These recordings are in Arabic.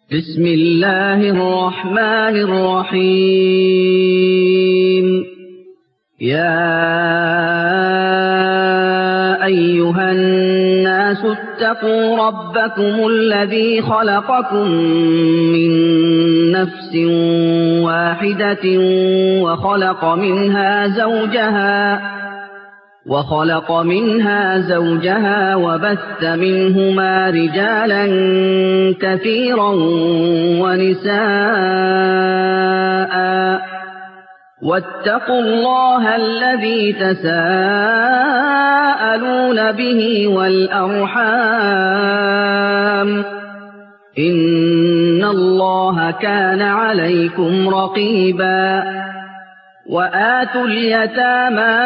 بسم الله الرحمن الرحيم. يا أيها الناس اتقوا ربكم الذي خلقكم من نفس واحدة وخلق منها زوجها وبث منهما رجالا كثيرا ونساء، واتقوا الله الذي تساءلون به والأرحام، إن الله كان عليكم رقيبا. وآتوا اليتامى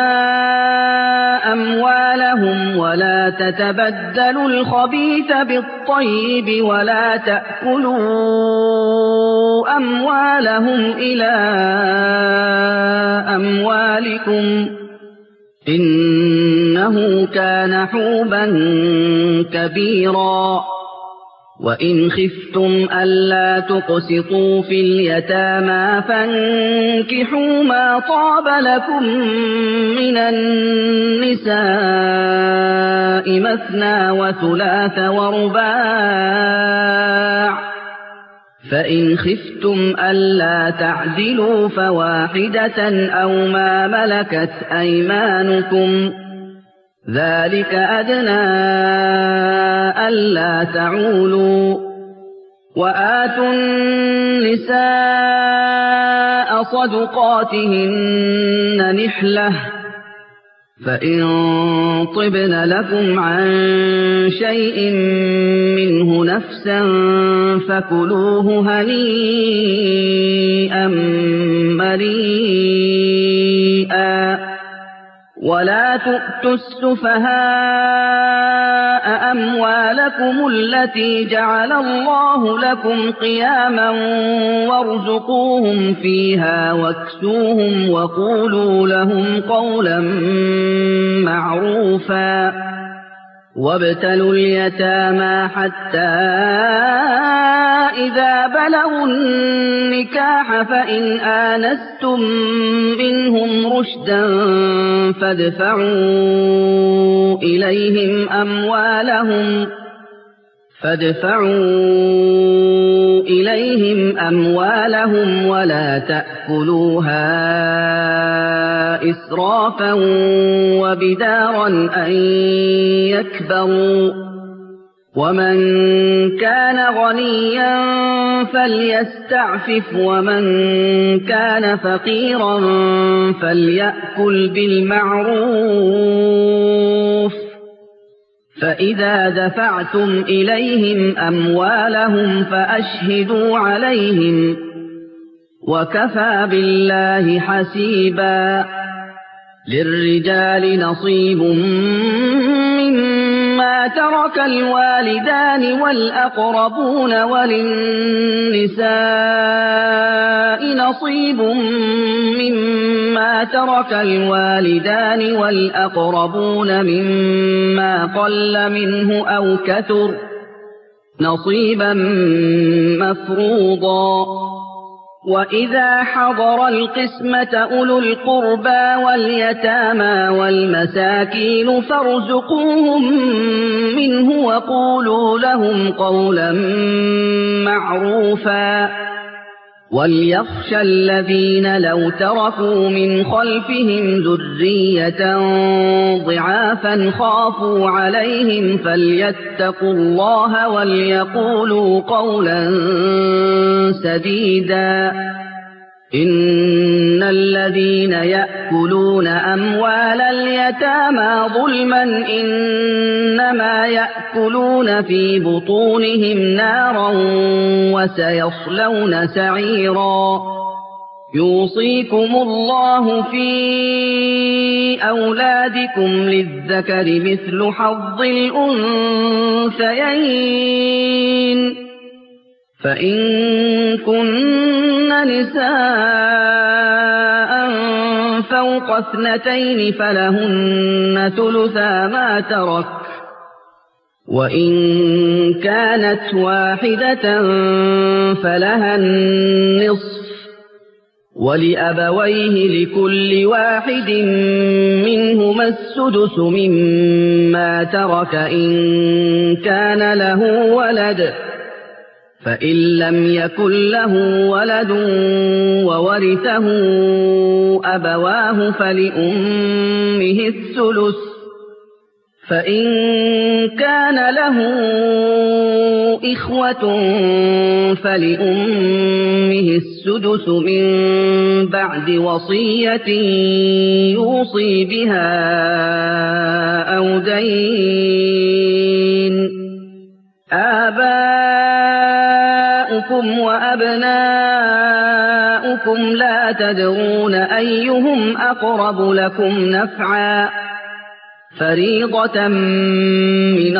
أموالهم ولا تتبدلوا الخبيث بالطيب ولا تأكلوا أموالهم إلى أموالكم، إنه كان حوبا كبيرا. وإن خفتم ألا تقسطوا في اليتامى فانكحوا ما طاب لكم من النساء مثنى وثلاث ورباع، فإن خفتم ألا تعدلوا فواحدة أو ما ملكت أيمانكم، ذلك أدنى ألا تعولوا. وآتوا النساء صدقاتهن نحلة، فإن طبن لكم عن شيء منه نفسا فكلوه هنيئا مريئا. ولا تؤتوا السفهاء أموالكم التي جعل الله لكم قياما وارزقوهم فيها واكسوهم وقولوا لهم قولا معروفا. وابتلوا اليتامى حتى إذا بلغوا النكاح فإن آنستم منهم رشدا فادفعوا إليهم أموالهم ولا تأكلوها إسرافا وبدارا أن يكبروا. ومن كان غنيا فليستعفف ومن كان فقيرا فليأكل بالمعروف. فإذا دفعتم إليهم أموالهم فأشهدوا عليهم، وكفى بالله حسيبا. للرجال نصيب مما ترك الوالدان والأقربون، وللنساء نصيب مما ترك الوالدان والأقربون مما قل منه أو كثر، نصيبا مفروضا. وإذا حضر القسمة أولو القربى واليتامى والمساكين فارزقوهم منه وقولوا لهم قولا معروفا. وليخشى الذين لو تركوا من خلفهم ذرية ضعافا خافوا عليهم فليتقوا الله وليقولوا قولا سديدا. إن الذين يأكلون أموال اليتامى ظلما إنما يأكلون في بطونهم نارا وسيصلون سعيرا. يوصيكم الله في أولادكم للذكر مثل حظ الأنثيين، فإن كن نساء فوق 2 فلهن ثلثا ما ترك، وإن كانت واحدة فلها النصف ولأبويه لكل واحد منهما السدس مما ترك إن كان له ولد فإن لم يكن له ولد وورثه أبواه فلأمه الثلث فإن كان له إخوة فلأمه السدس من بعد وصية يوصي بها أو دين آباؤكم وأبناؤكم لا تدرون أيهم أقرب لكم نفعا فريضة من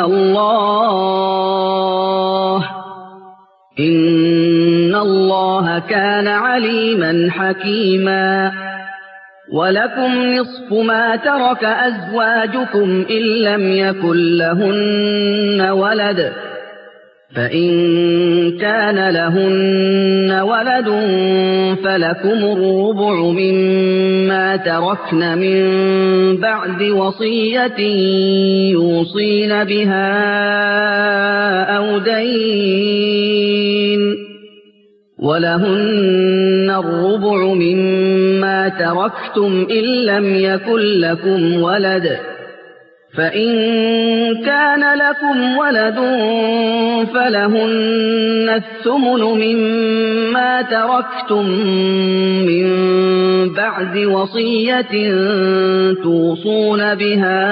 الله إن الله كان عليما حكيما ولكم نصف ما ترك أزواجكم إن لم يكن لهن ولد فإن كان لهن ولد فلكم الربع مما تركن من بعد وصية يوصين بها أو دين ولهن الربع مما تركتم إن لم يكن لكم ولد فإن كان لكم ولد فلهن الثمن مما تركتم من بعد وصية توصون بها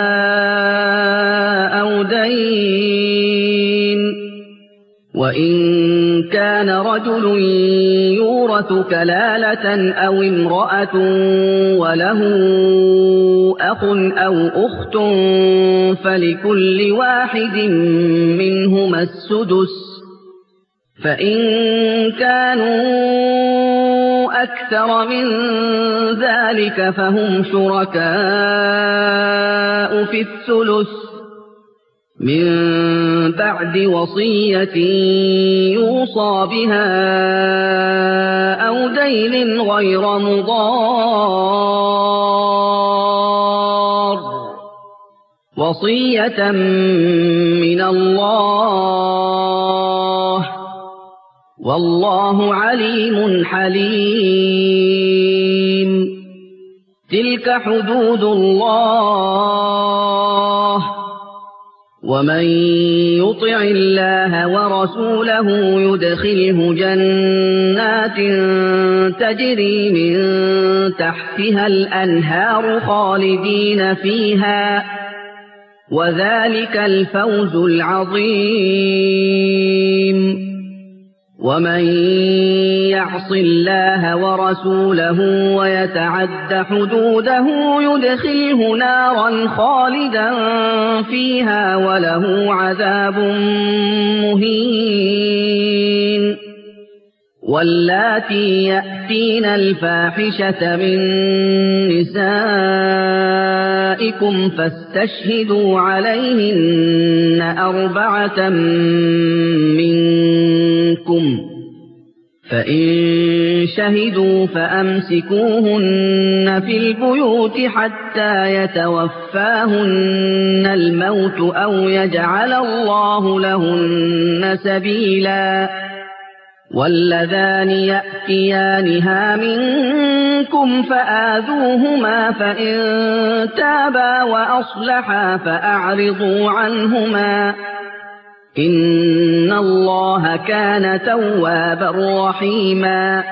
أو دين وإن كان رجل يورث كلالة أو امرأة وله أخ أو أخت فلكل واحد منهما السدس فإن كانوا أكثر من ذلك فهم شركاء في الثلث من بعد وصية يوصى بها أو دين غير مضار وصية من الله والله عليم حليم تلك حدود الله ومن يطع الله ورسوله يدخله جنات تجري من تحتها الأنهار خالدين فيها وذلك الفوز العظيم ومن يعص الله ورسوله ويتعد حدوده يدخله نارا خالدا فيها وله عذاب مهين واللاتي يأتين الفاحشة من نسائكم فاستشهدوا عليهن 4 منكم فإن شهدوا فأمسكوهن في البيوت حتى يتوفاهن الموت أو يجعل الله لهن سبيلا واللذان يأتيانها منكم فآذوهما فإن تابا وأصلحا فأعرضوا عنهما إن الله كان توابا رحيما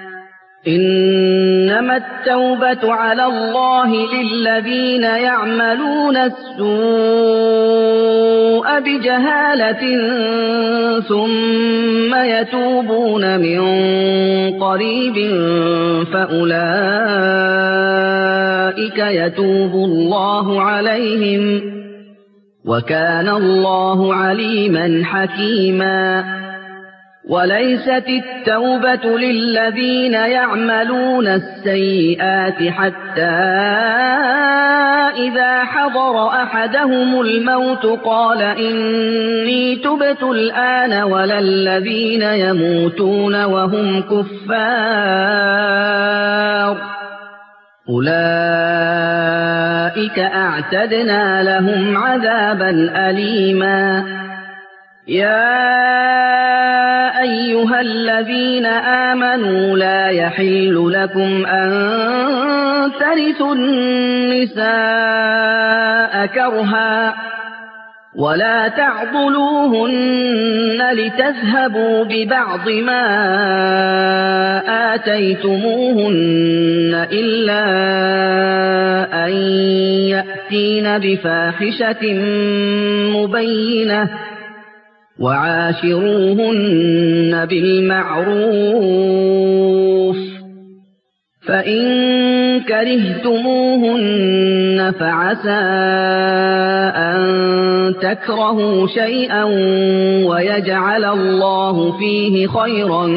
إنما التوبة على الله للذين يعملون السوء بجهالة ثم يتوبون من قريب فأولئك يتوب الله عليهم وكان الله عليما حكيما وليست التوبة للذين يعملون السيئات حتى إذا حضر أحدهم الموت قال إني تبت الآن ولا الذين يموتون وهم كفار أولئك أعتدنا لهم عذابا أليما يا أيها الذين آمنوا لا يحل لكم أن ترثوا النساء كرها ولا تعضلوهن لتذهبوا ببعض ما آتيتموهن إلا أن يأتين بفاحشة مبينة وعاشروهن بالمعروف فإن كرهتموهن فعسى أن تكرهوا شيئا ويجعل الله فيه خيرا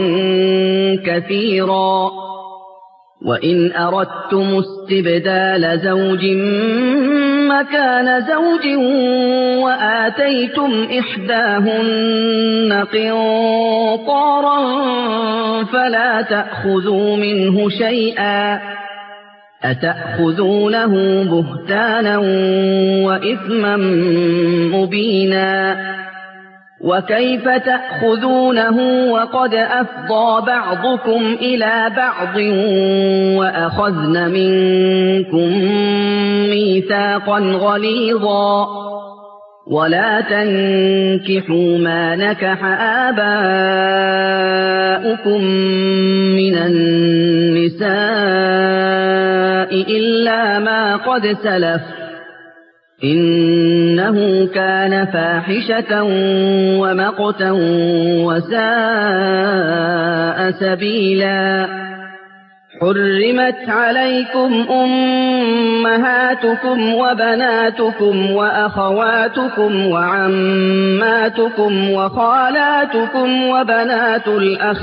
كثيرا وإن أردتم استبدال زوج مكان زوج وآتيتم إحداهن قنطارا فلا تأخذوا منه شيئا أتأخذونه بهتانا وإثما مبينا وكيف تأخذونه وقد أفضى بعضكم إلى بعض وأخذن منكم ميثاقا غليظا ولا تنكحوا ما نكح آباؤكم من النساء إلا ما قد سلف إنه كان فاحشة ومقتا وساء سبيلا حرمت عليكم أمهاتكم وبناتكم وأخواتكم وعماتكم وخالاتكم وبنات الأخ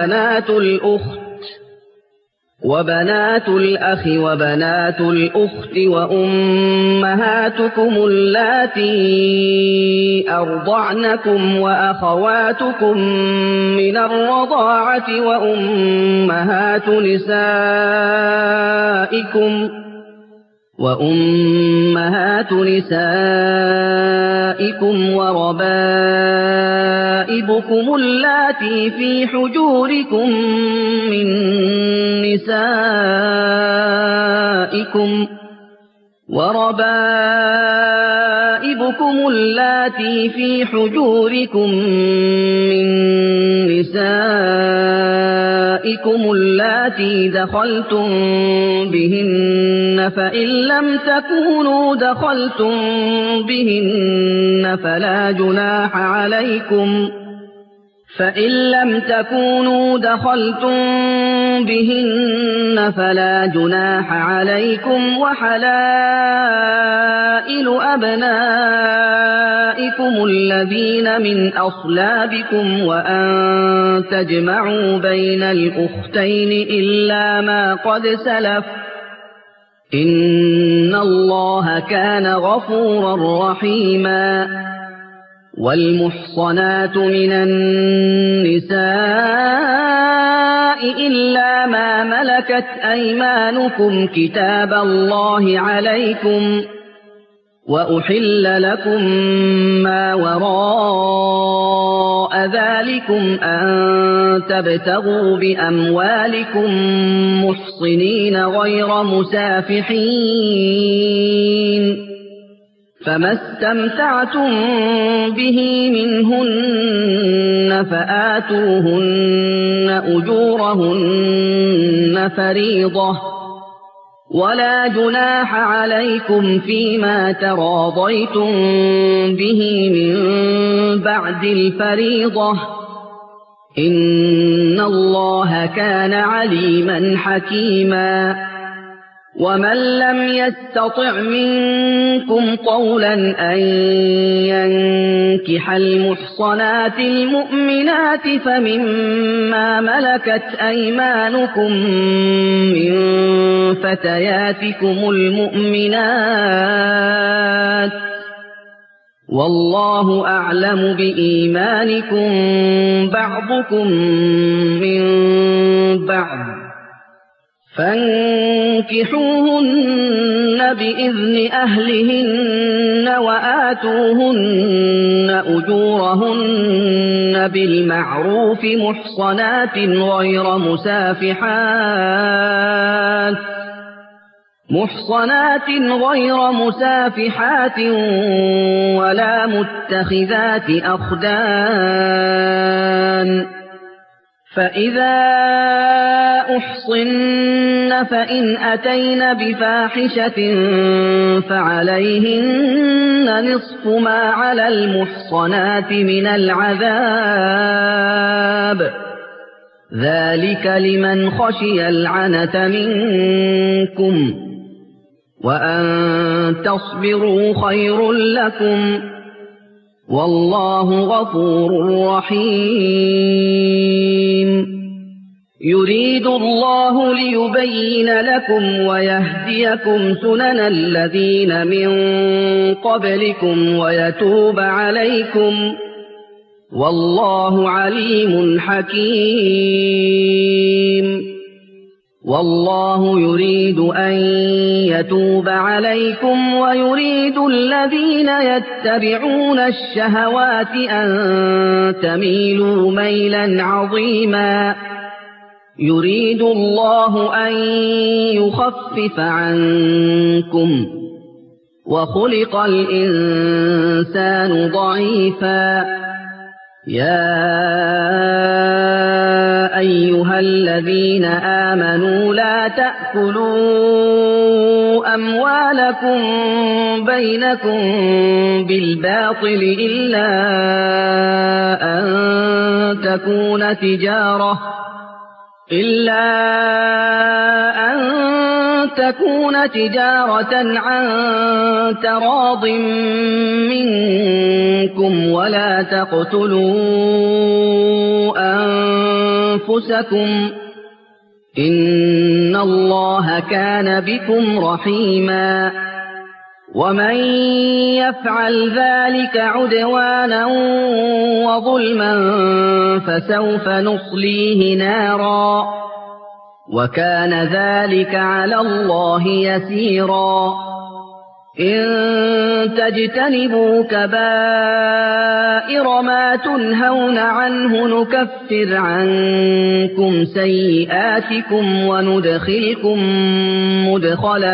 وبنات الأخت وأمهاتكم اللاتي أرضعنكم وأخواتكم من الرضاعة وأمهات نسائكم وربائبكم اللاتي في حجوركم من نسائكم اللاتي دخلتم بهن فإن لم تكونوا دخلتم بهن فلا جناح عليكم وحلائل أبنائكم الذين من أصلابكم وأن تجمعوا بين الأختين إلا ما قد سلف إن الله كان غفورا رحيما والمحصنات من النساء إلا ما ملكت أيمانكم كتاب الله عليكم وأحل لكم ما وراء ذلكم أن تبتغوا بأموالكم محصنين غير مسافحين فما استمتعتم به منهن فآتوهن أجورهن فريضة ولا جناح عليكم فيما تراضيتم به من بعد الفريضة إن الله كان عليما حكيما ومن لم يستطع منكم طولا أن ينكح المحصنات المؤمنات فمما ملكت أيمانكم من فتياتكم المؤمنات والله أعلم بإيمانكم بعضكم من بعض فانكحوهن بإذن أهلهن وآتوهن أجورهن بالمعروف محصنات غير مسافحات ولا متخذات أخدان فإذا أحصن فإن أتين بفاحشة فعليهن نصف ما على المحصنات من العذاب ذلك لمن خشي العنة منكم وأن تصبروا خير لكم والله غفور رحيم يريد الله ليبين لكم ويهديكم سنن الذين من قبلكم ويتوب عليكم والله عليم حكيم والله يريد أن يتوب عليكم ويريد الذين يتبعون الشهوات أن تميلوا ميلا عظيما يريد الله أن يخفف عنكم وخلق الإنسان ضعيفا يا أيها الذين آمنوا لا تأكلوا أموالكم بينكم بالباطل إلا أن تكون تجارة عن تراض منكم ولا تقتلوا أنفسكم إن الله كان بكم رحيما ومن يفعل ذلك عدوانا وظلما فسوف نصليه نارا وكان ذلك على الله يسيرا إن تجتنبوا كبائر ما تنهون عنه نكفر عنكم سيئاتكم وندخلكم مدخلا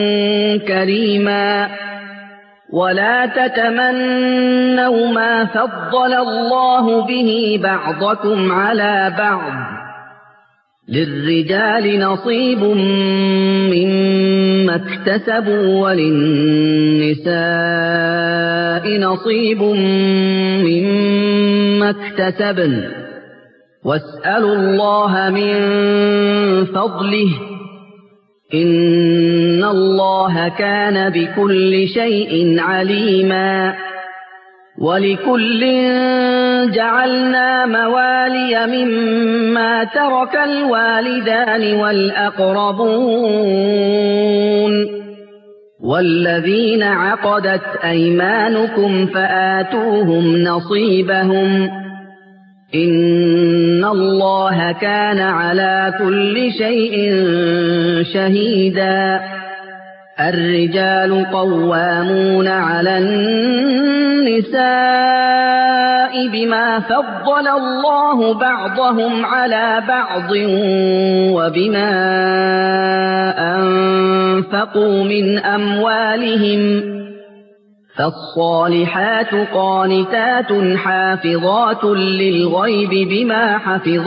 كريما ولا تتمنوا ما فضل الله به بعضكم على بعض للرجال نصيب مما اكتسبوا وللنساء نصيب مما اكتسبن واسألوا الله من فضله إن الله كان بكل شيء عليما ولكل جعلنا موالي مما ترك الوالدان والأقربون والذين عقدت أيمانكم فآتوهم نصيبهم إن الله كان على كل شيء شهيدا الرجال قوامون على النساء بما فضل الله بعضهم على بعض وبما أنفقوا من أموالهم فالصالحات قانتات حافظات للغيب بما حفظ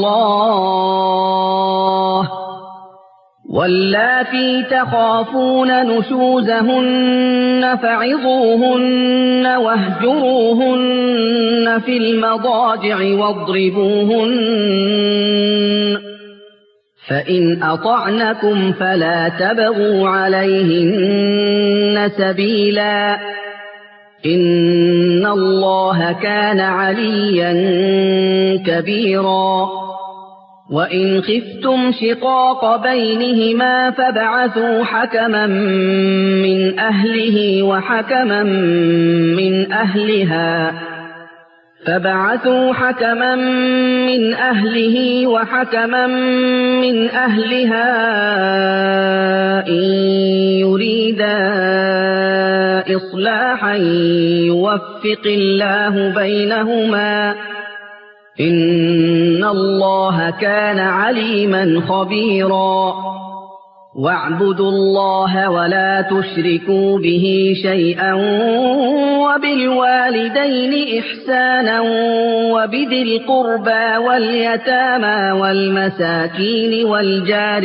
الله واللاتي تخافون نشوزهن فعظوهن واهجروهن في المضاجع واضربوهن فإن أطعنكم فلا تبغوا عليهن سبيلا إن الله كان عليا كبيرا وإن خفتم شقاق بينهما فابعثوا حكما من أهله وحكما من أهلها إن يريدا إصلاحا يوفق الله بينهما إن الله كان عليما خبيرا واعبدوا الله ولا تشركوا به شيئا وبالوالدين إحسانا وبذي القربى واليتامى والمساكين والجار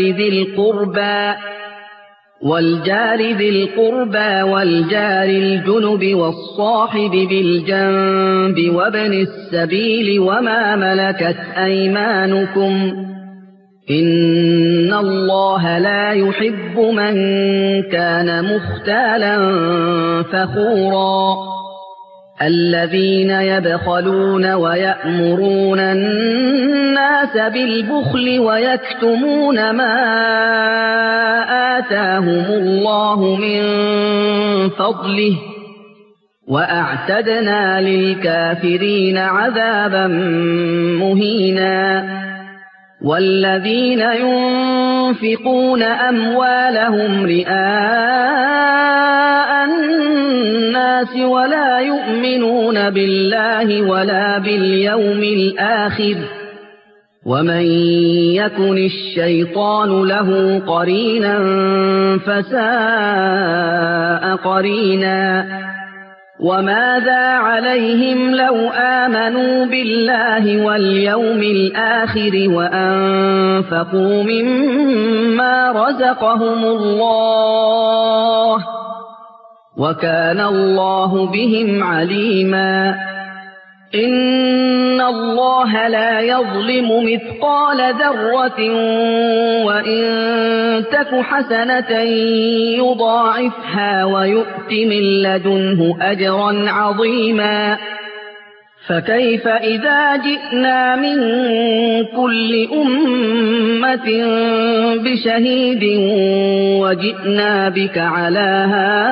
ذي القربى والجار الجنب والصاحب بالجنب وابن السبيل وما ملكت أيمانكم إن الله لا يحب من كان مختالا فخورا الذين يبخلون ويأمرون الناس بالبخل ويكتمون ما آتاهم الله من فضله وأعتدنا للكافرين عذابا مهينا والذين ينفقون أموالهم رئاء الناس ولا يؤمنون بالله ولا باليوم الآخر ومن يكن الشيطان له قرينا فساء قرينا وماذا عليهم لو آمنوا بالله واليوم الآخر وأنفقوا مما رزقهم الله وكان الله بهم عليما إن الله لا يظلم مثقال ذرة وإن تك حسنة يضاعفها ويؤت من لدنه أجرا عظيما فكيف إذا جئنا من كل أمة بشهيد وجئنا بك على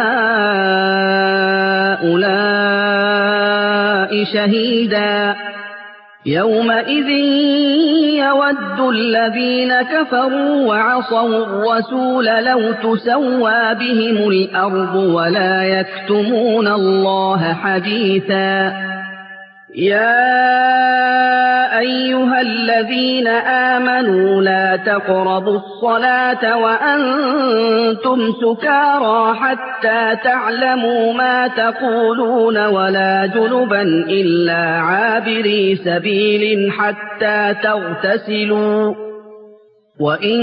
هؤلاء شهيدا يومئذ يود الذين كفروا وعصوا الرسول لو تسوى بهم الأرض ولا يكتمون الله حديثا يا أيها الذين آمنوا لا تقربوا الصلاة وأنتم سكارى حتى تعلموا ما تقولون ولا جنبا إلا عابري سبيل حتى تغتسلوا وإن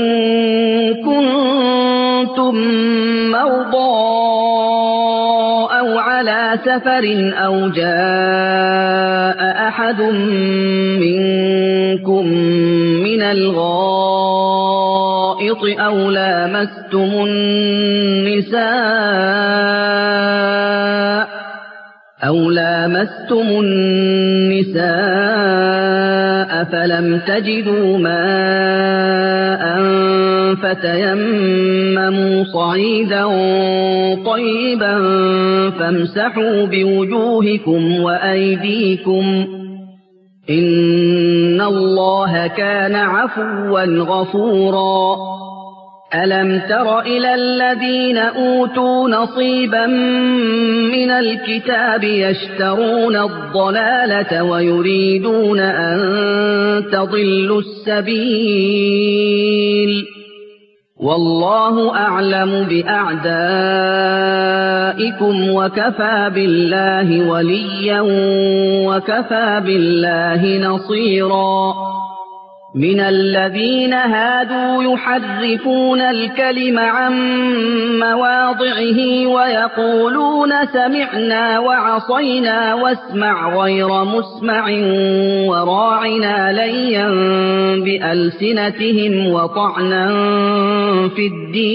كنتم مرضى أو على سفر أو جاء أحد منكم من الغائط أو لامستم النساء فلم تجدوا ماء فتيمموا صعيدا طيبا فامسحوا بوجوهكم وأيديكم إن الله كان عفوا غفورا ألم تر إلى الذين أوتوا نصيبا من الكتاب يشترون الضلالة ويريدون أن تضلوا السبيل والله أعلم بأعدائكم وكفى بالله وليا وكفى بالله نصيرا من الذين هادوا يحرفون الكلم عن مواضعه ويقولون سمعنا وعصينا واسمع غير مسمع وراعنا ليا بألسنتهم وطعنا في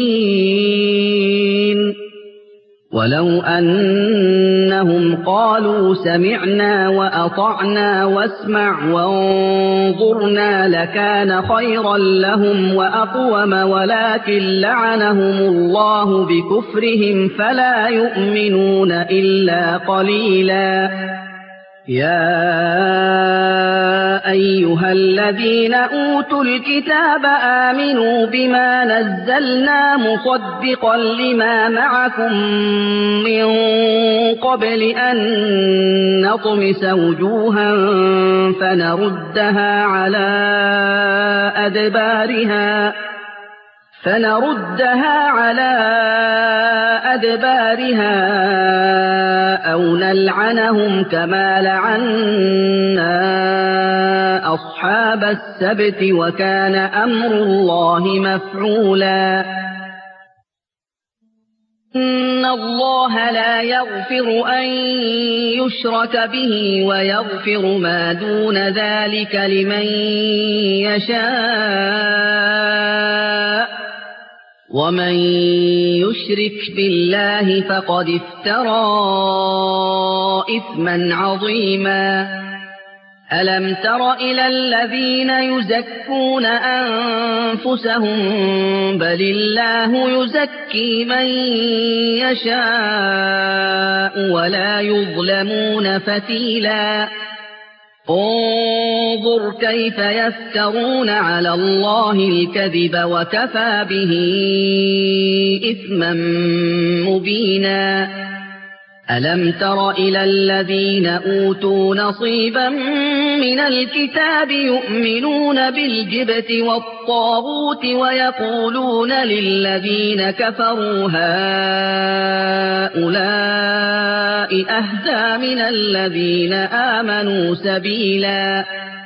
الدين ولو أنهم قالوا سمعنا وأطعنا واسمع وانظرنا لكان خيرا لهم وأقوم ولكن لعنهم الله بكفرهم فلا يؤمنون إلا قليلا يا أيها الذين أوتوا الكتاب آمنوا بما نزلنا مصدقا لما معكم من قبل أن نطمس وجوها فنردها على أدبارها أو نلعنهم كما لعنا أصحاب السبت وكان أمر الله مفعولا إن الله لا يغفر أن يشرك به ويغفر ما دون ذلك لمن يشاء ومن يشرك بالله فقد افترى إثما عظيما ألم تر إلى الذين يزكون أنفسهم بل الله يزكي من يشاء ولا يظلمون فتيلا انظر كيف يفترون على الله الكذب وكفى به إثما مبينا ألم تر إلى الذين أوتوا نصيبا من الكتاب يؤمنون بالجبت والطاغوت ويقولون للذين كفروا هؤلاء أهدى من الذين آمنوا سبيلا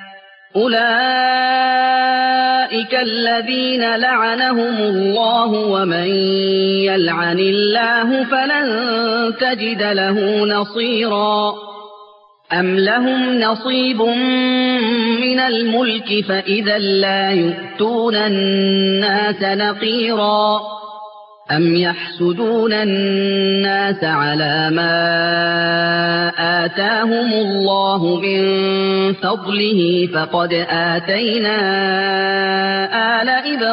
أولئك الذين لعنهم الله ومن يلعن الله فلن تجد له نصيرا أم لهم نصيب من الملك فإذا لا يؤتون الناس نقيرا أم يحسدون الناس على ما آتاهم الله من فضله فقد آتينا آل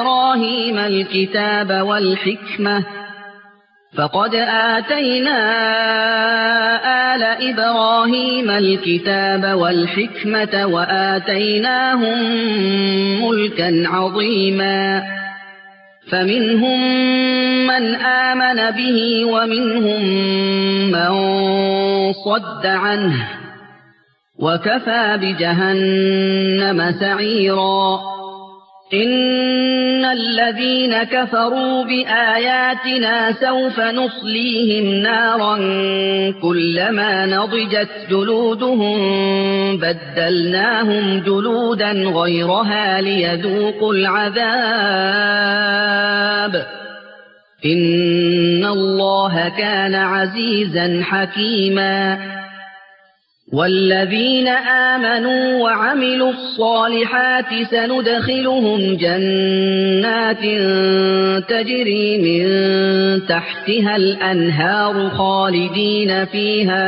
إبراهيم الكتاب والحكمة وآتيناهم ملكا عظيما فمنهم من آمن به ومنهم من صد عنه وكفى بجهنم سعيرا إن الذين كفروا بآياتنا سوف نصليهم نارا كلما نضجت جلودهم بدلناهم جلودا غيرها ليذوقوا العذاب إن الله كان عزيزا حكيما والذين آمنوا وعملوا الصالحات سندخلهم جنات تجري من تحتها الأنهار خالدين فيها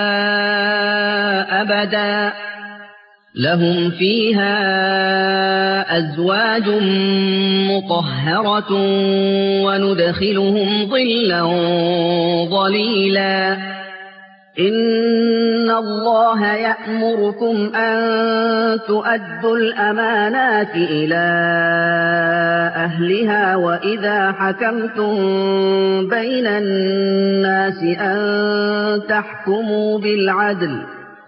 أبدا لهم فيها أزواج مطهرة وندخلهم ظلا ظليلا إن الله يأمركم أن تؤدوا الأمانات إلى أهلها وإذا حكمتم بين الناس أن تحكموا بالعدل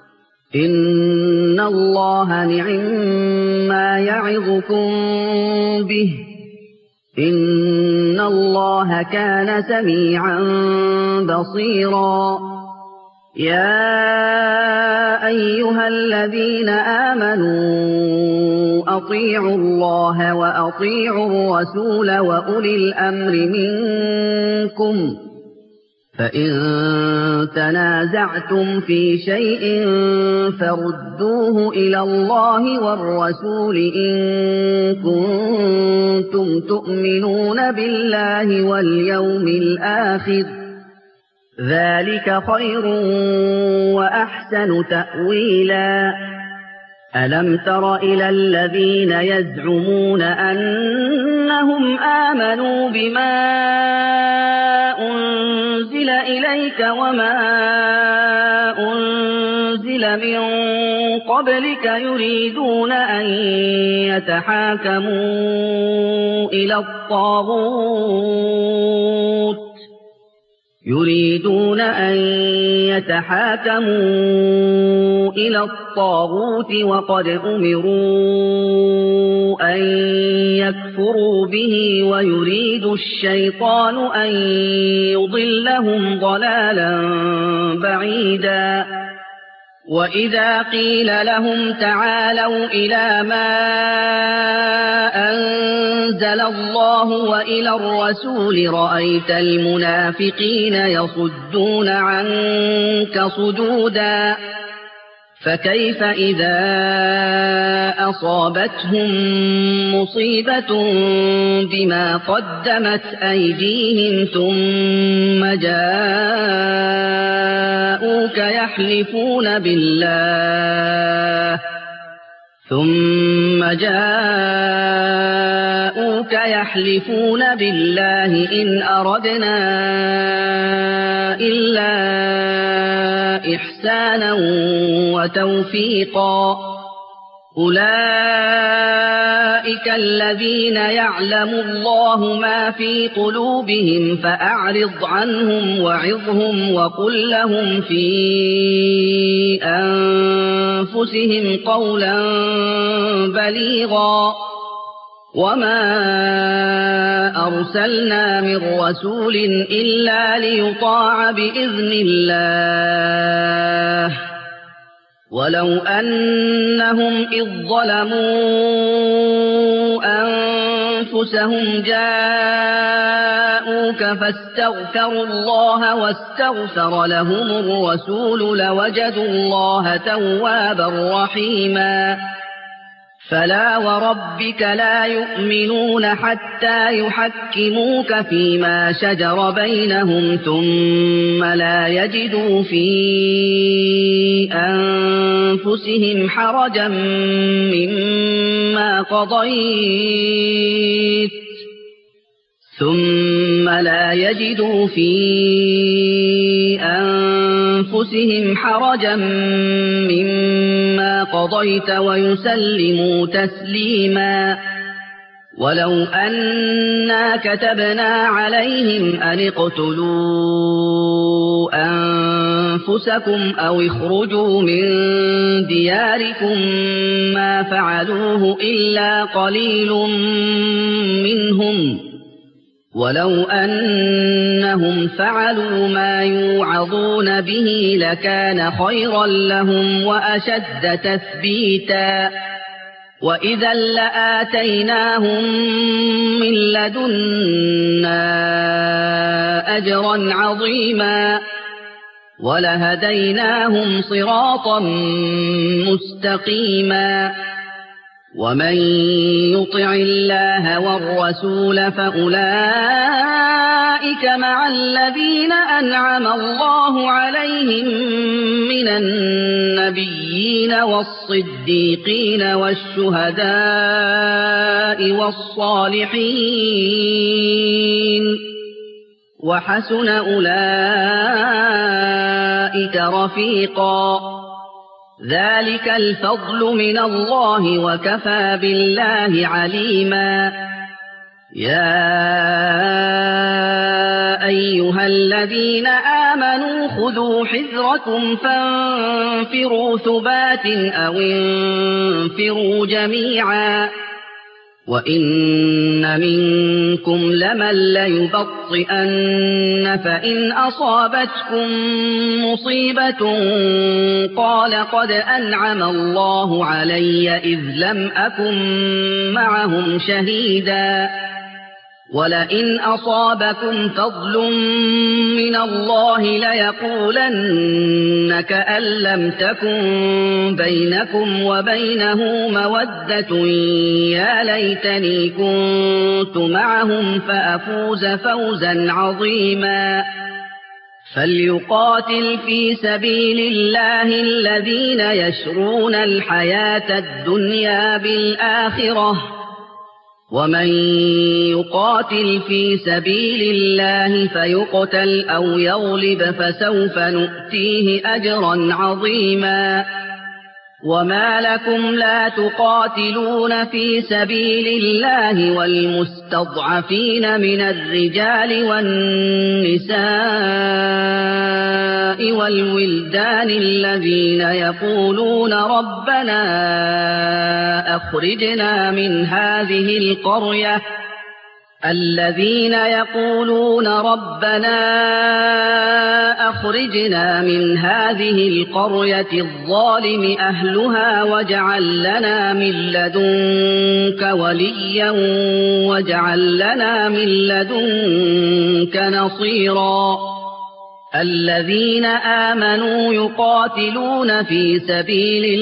إن الله نعما يعظكم به إن الله كان سميعا بصيرا يا أيها الذين آمنوا أطيعوا الله وأطيعوا الرسول وأولي الأمر منكم فإن تنازعتم في شيء فردوه إلى الله والرسول إن كنتم تؤمنون بالله واليوم الآخر ذلك خير وأحسن تأويلا ألم تر إلى الذين يزعمون أنهم آمنوا بما أنزل إليك وما أنزل من قبلك يريدون أن يتحاكموا إلى الطاغوت وقد أمروا أن يكفروا به ويريد الشيطان أن يضلهم ضلالا بعيدا وإذا قيل لهم تعالوا إلى ما أنزل الله وإلى الرسول رأيت المنافقين يصدون عنك صدودا فكيف إذا أصابتهم مصيبة بما قدمت أيديهم ثم جاءوك يحلفون بالله إن أردنا إلا إحسانا وتوفيقا أولئك الذين يعلم الله ما في قلوبهم فأعرض عنهم وعظهم وقل لهم في أنفسهم قولا بليغا وما أرسلنا من رسول إلا ليطاع بإذن الله ولو أنهم إذ ظلموا أنفسهم جاءوك فاستغفروا الله واستغفر لهم الرسول لوجدوا الله توابا رحيما فلا وربك لا يؤمنون حتى يحكموك فيما شجر بينهم ثم لا يجدوا في أنفسهم حرجا مما قضيت ويسلموا تسليما ولو أنا كتبنا عليهم أن اقتلوا أنفسكم أو اخرجوا من دياركم ما فعلوه إلا قليل منهم ولو أنهم فعلوا ما يوعظون به لكان خيرا لهم وأشد تثبيتا وإذا لآتيناهم من لدنا أجرا عظيما ولهديناهم صراطا مستقيما ومن يطع الله والرسول فأولئك مع الذين أنعم الله عليهم من النبيين والصديقين والشهداء والصالحين وحسن أولئك رفيقا ذلك الفضل من الله وكفى بالله عليما يا أيها الذين آمنوا خذوا حذركم فانفروا ثبات أو انفروا جميعا وإن منكم لمن ليبطئن فإن أصابتكم مصيبة قال قد أنعم الله علي إذ لم أكن معهم شهيدا ولئن أصابكم فضل من الله ليقولن كأن لم تكن بينكم وبينه مودة يا ليتني كنت معهم فأفوز فوزا عظيما فليقاتل في سبيل الله الذين يشرون الحياة الدنيا بالآخرة ومن يقاتل في سبيل الله فيقتل أو يغلب فسوف نؤتيه أجرا عظيما وما لكم لا تقاتلون في سبيل الله والمستضعفين من الرجال والنساء والولدان الذين يقولون ربنا أخرجنا من هذه القرية الظالم أهلها واجعل لنا من لدنك وليا واجعل لنا من لدنك نصيرا الذين آمنوا يقاتلون في سبيل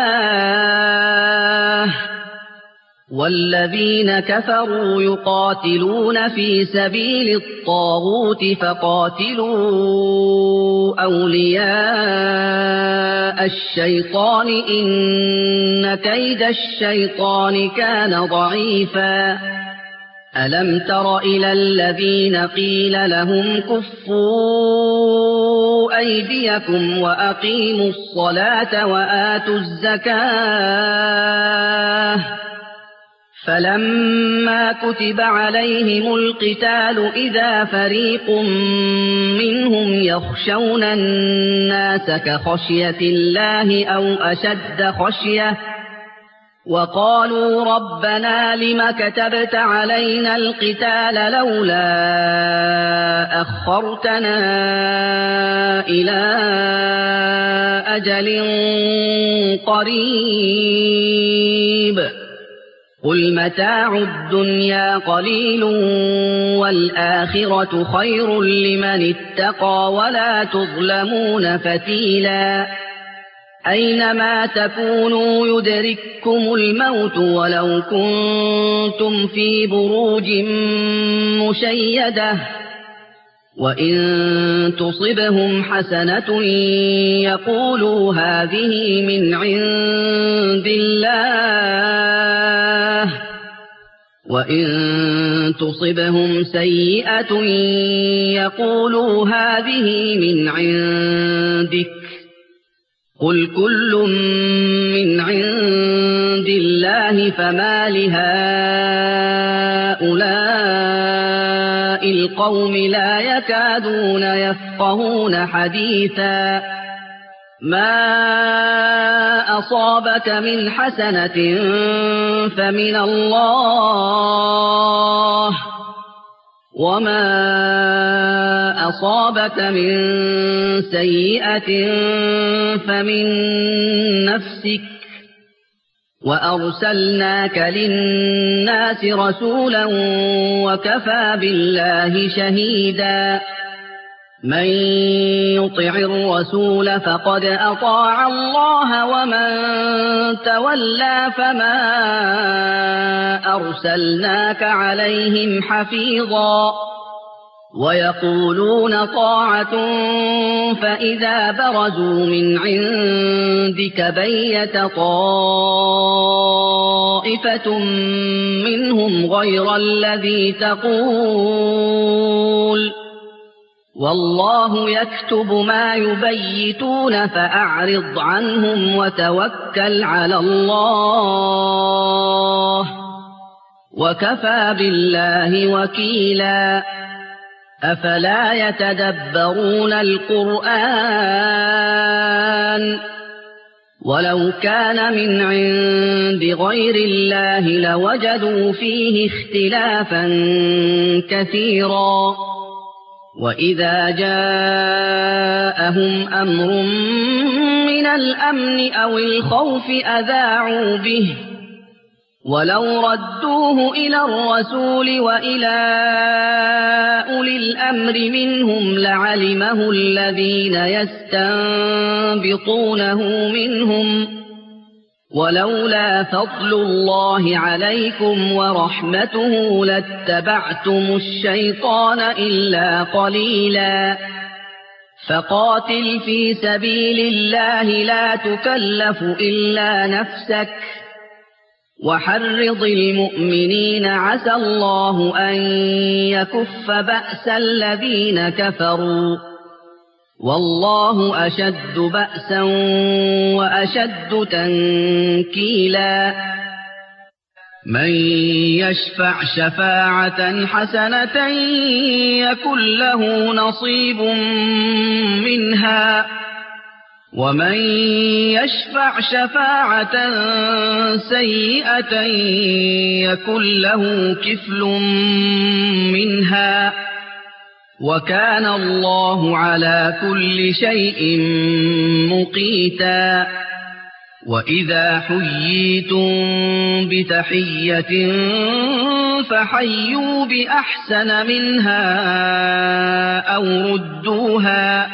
الله والذين كفروا يقاتلون في سبيل الطاغوت فقاتلوا أولياء الشيطان إن كيد الشيطان كان ضعيفا ألم تر إلى الذين قيل لهم كفوا أيديكم وأقيموا الصلاة وآتوا الزكاة فلما كتب عليهم القتال إذا فريق منهم يخشون الناس كخشية الله أو أشد خشية وقالوا ربنا لم كتبت علينا القتال لولا أخرتنا إلى أجل قريب قل متاع الدنيا قليل والآخرة خير لمن اتقى ولا تظلمون فتيلا أينما تكونوا يدرككم الموت ولو كنتم في بروج مشيدة وإن تصبهم حسنة يقولوا هذه من عند الله وإن تصبهم سيئة يقولوا هذه من عندك قل كل من عند الله فما لهؤلاء القوم لا يكادون يفقهون حديثا ما أصابك من حسنة فمن الله وما أصابك من سيئة فمن نفسك وأرسلناك للناس رسولا وكفى بالله شهيدا من يطع الرسول فقد أطاع الله ومن تولى فما أرسلناك عليهم حفيظا ويقولون طاعة فإذا برزوا من عندك بيت طائفة منهم غير الذي تقول والله يكتب ما يبيتون فأعرض عنهم وتوكل على الله وكفى بالله وكيلا أفلا يتدبرون القرآن ولو كان من عند غير الله لوجدوا فيه اختلافا كثيرا وإذا جاءهم أمر من الأمن أو الخوف أذاعوا به ولو ردوه إلى الرسول وإلى أولي الأمر منهم لعلمه الذين يستنبطونه منهم ولولا فضل الله عليكم ورحمته لاتبعتم الشيطان إلا قليلا فقاتل في سبيل الله لا تكلف إلا نفسك وحرض المؤمنين عسى الله أن يكف بأس الذين كفروا والله أشد بأسا وأشد تنكيلا من يشفع شفاعة حسنة يكن له نصيب منها ومن يشفع شفاعة سيئة يكن له كفل منها وكان الله على كل شيء مقيتا وإذا حييتم بتحية فحيوا بأحسن منها أو ردوها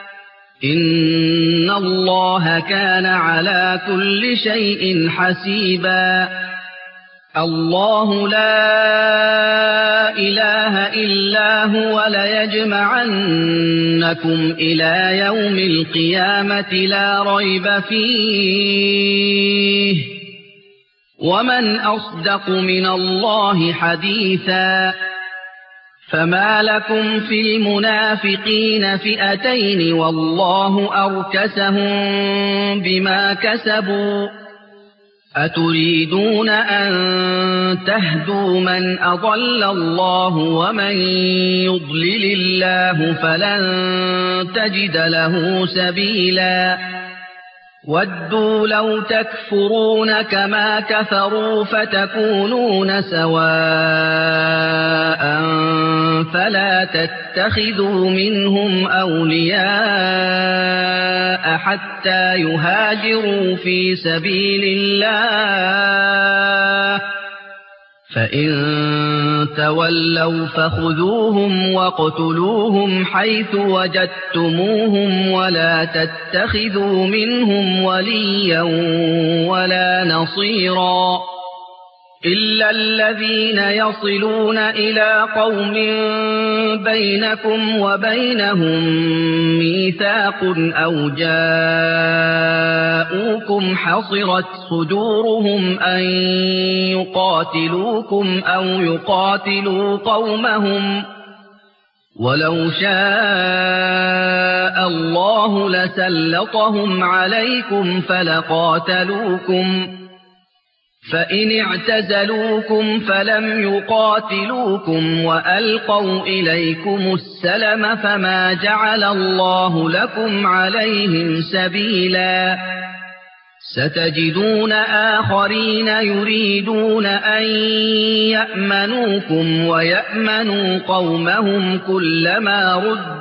إن الله كان على كل شيء حسيبا الله لا إله إلا هو ليجمعنكم إلى يوم القيامة لا ريب فيه ومن أصدق من الله حديثا فما لكم في المنافقين فئتين والله أركسهم بما كسبوا أتريدون أن تهدوا من أضل الله ومن يضلل الله فلن تجد له سبيلا ودوا لو تكفرون كما كفروا فتكونون سواء فلا تتخذوا منهم أولياء حتى يهاجروا في سبيل الله فإن تولوا فخذوهم واقتلوهم حيث وجدتموهم ولا تتخذوا منهم وليا ولا نصيرا إلا الذين يصلون إلى قوم بينكم وبينهم ميثاق أو جاءوكم حصرت صدورهم أن يقاتلوكم أو يقاتلوا قومهم ولو شاء الله لسلطهم عليكم فلقاتلوكم فإن اعتزلوكم فلم يقاتلوكم وألقوا إليكم السلم فما جعل الله لكم عليهم سبيلا ستجدون آخرين يريدون أن يأمنوكم ويأمنوا قومهم كلما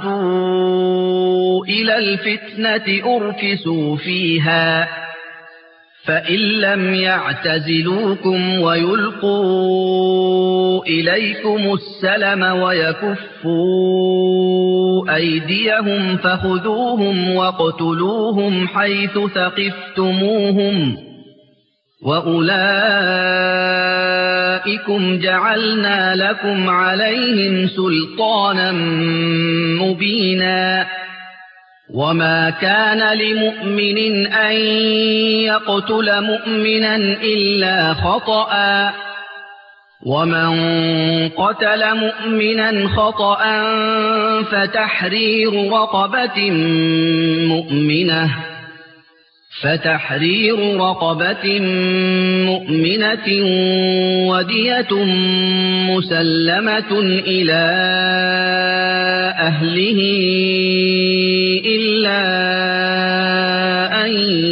ردوا إلى الفتنة أركسوا فيها فإن لم يعتزلوكم ويلقوا إليكم السلم ويكفوا أيديهم فخذوهم واقتلوهم حيث ثقفتموهم وأولئكم جعلنا لكم عليهم سلطانا مبينا وما كان لمؤمن أن يقتل مؤمنا إلا خطأ ومن قتل مؤمنا خطأ فتحرير رقبة مؤمنة ودية مسلمة إلى أهله إلا أن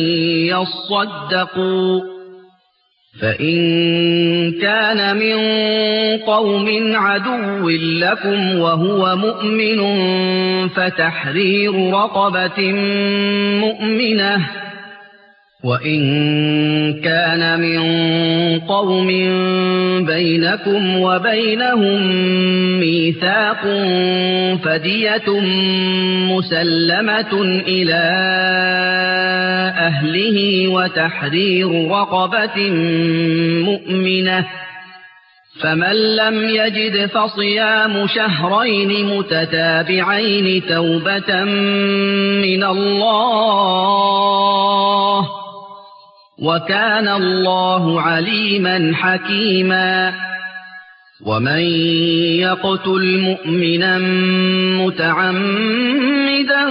يصدقوا فإن كان من قوم عدو لكم وهو مؤمن فتحرير رقبة مؤمنة وإن كان من قوم بينكم وبينهم ميثاق فدية مسلمة إلى أهله وتحرير رقبة مؤمنة، فمن لم يجد فصيام شهرين متتابعين توبة من الله، وكان الله عليما حكيما. ومن يقتل مؤمنا متعمدا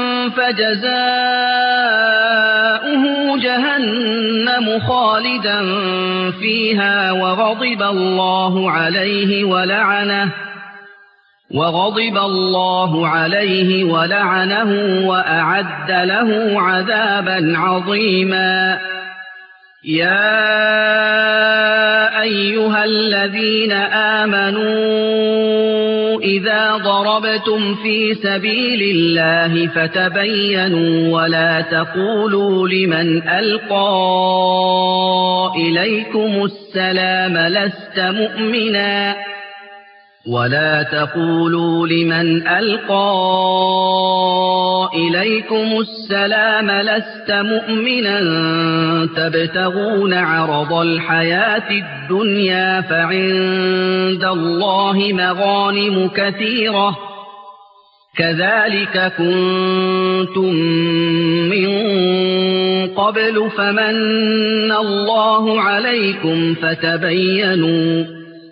فجزاؤه جهنم خالدا فيها وغضب الله عليه ولعنه وأعد له عذابا عظيما. يا أيها الذين آمنوا إذا ضربتم في سبيل الله فتبينوا ولا تقولوا لمن ألقى إليكم السلام لست مؤمنا تبتغون عرض الحياة الدنيا فعند الله مغانم كثيرة، كذلك كنتم من قبل فمن الله عليكم فتبينوا،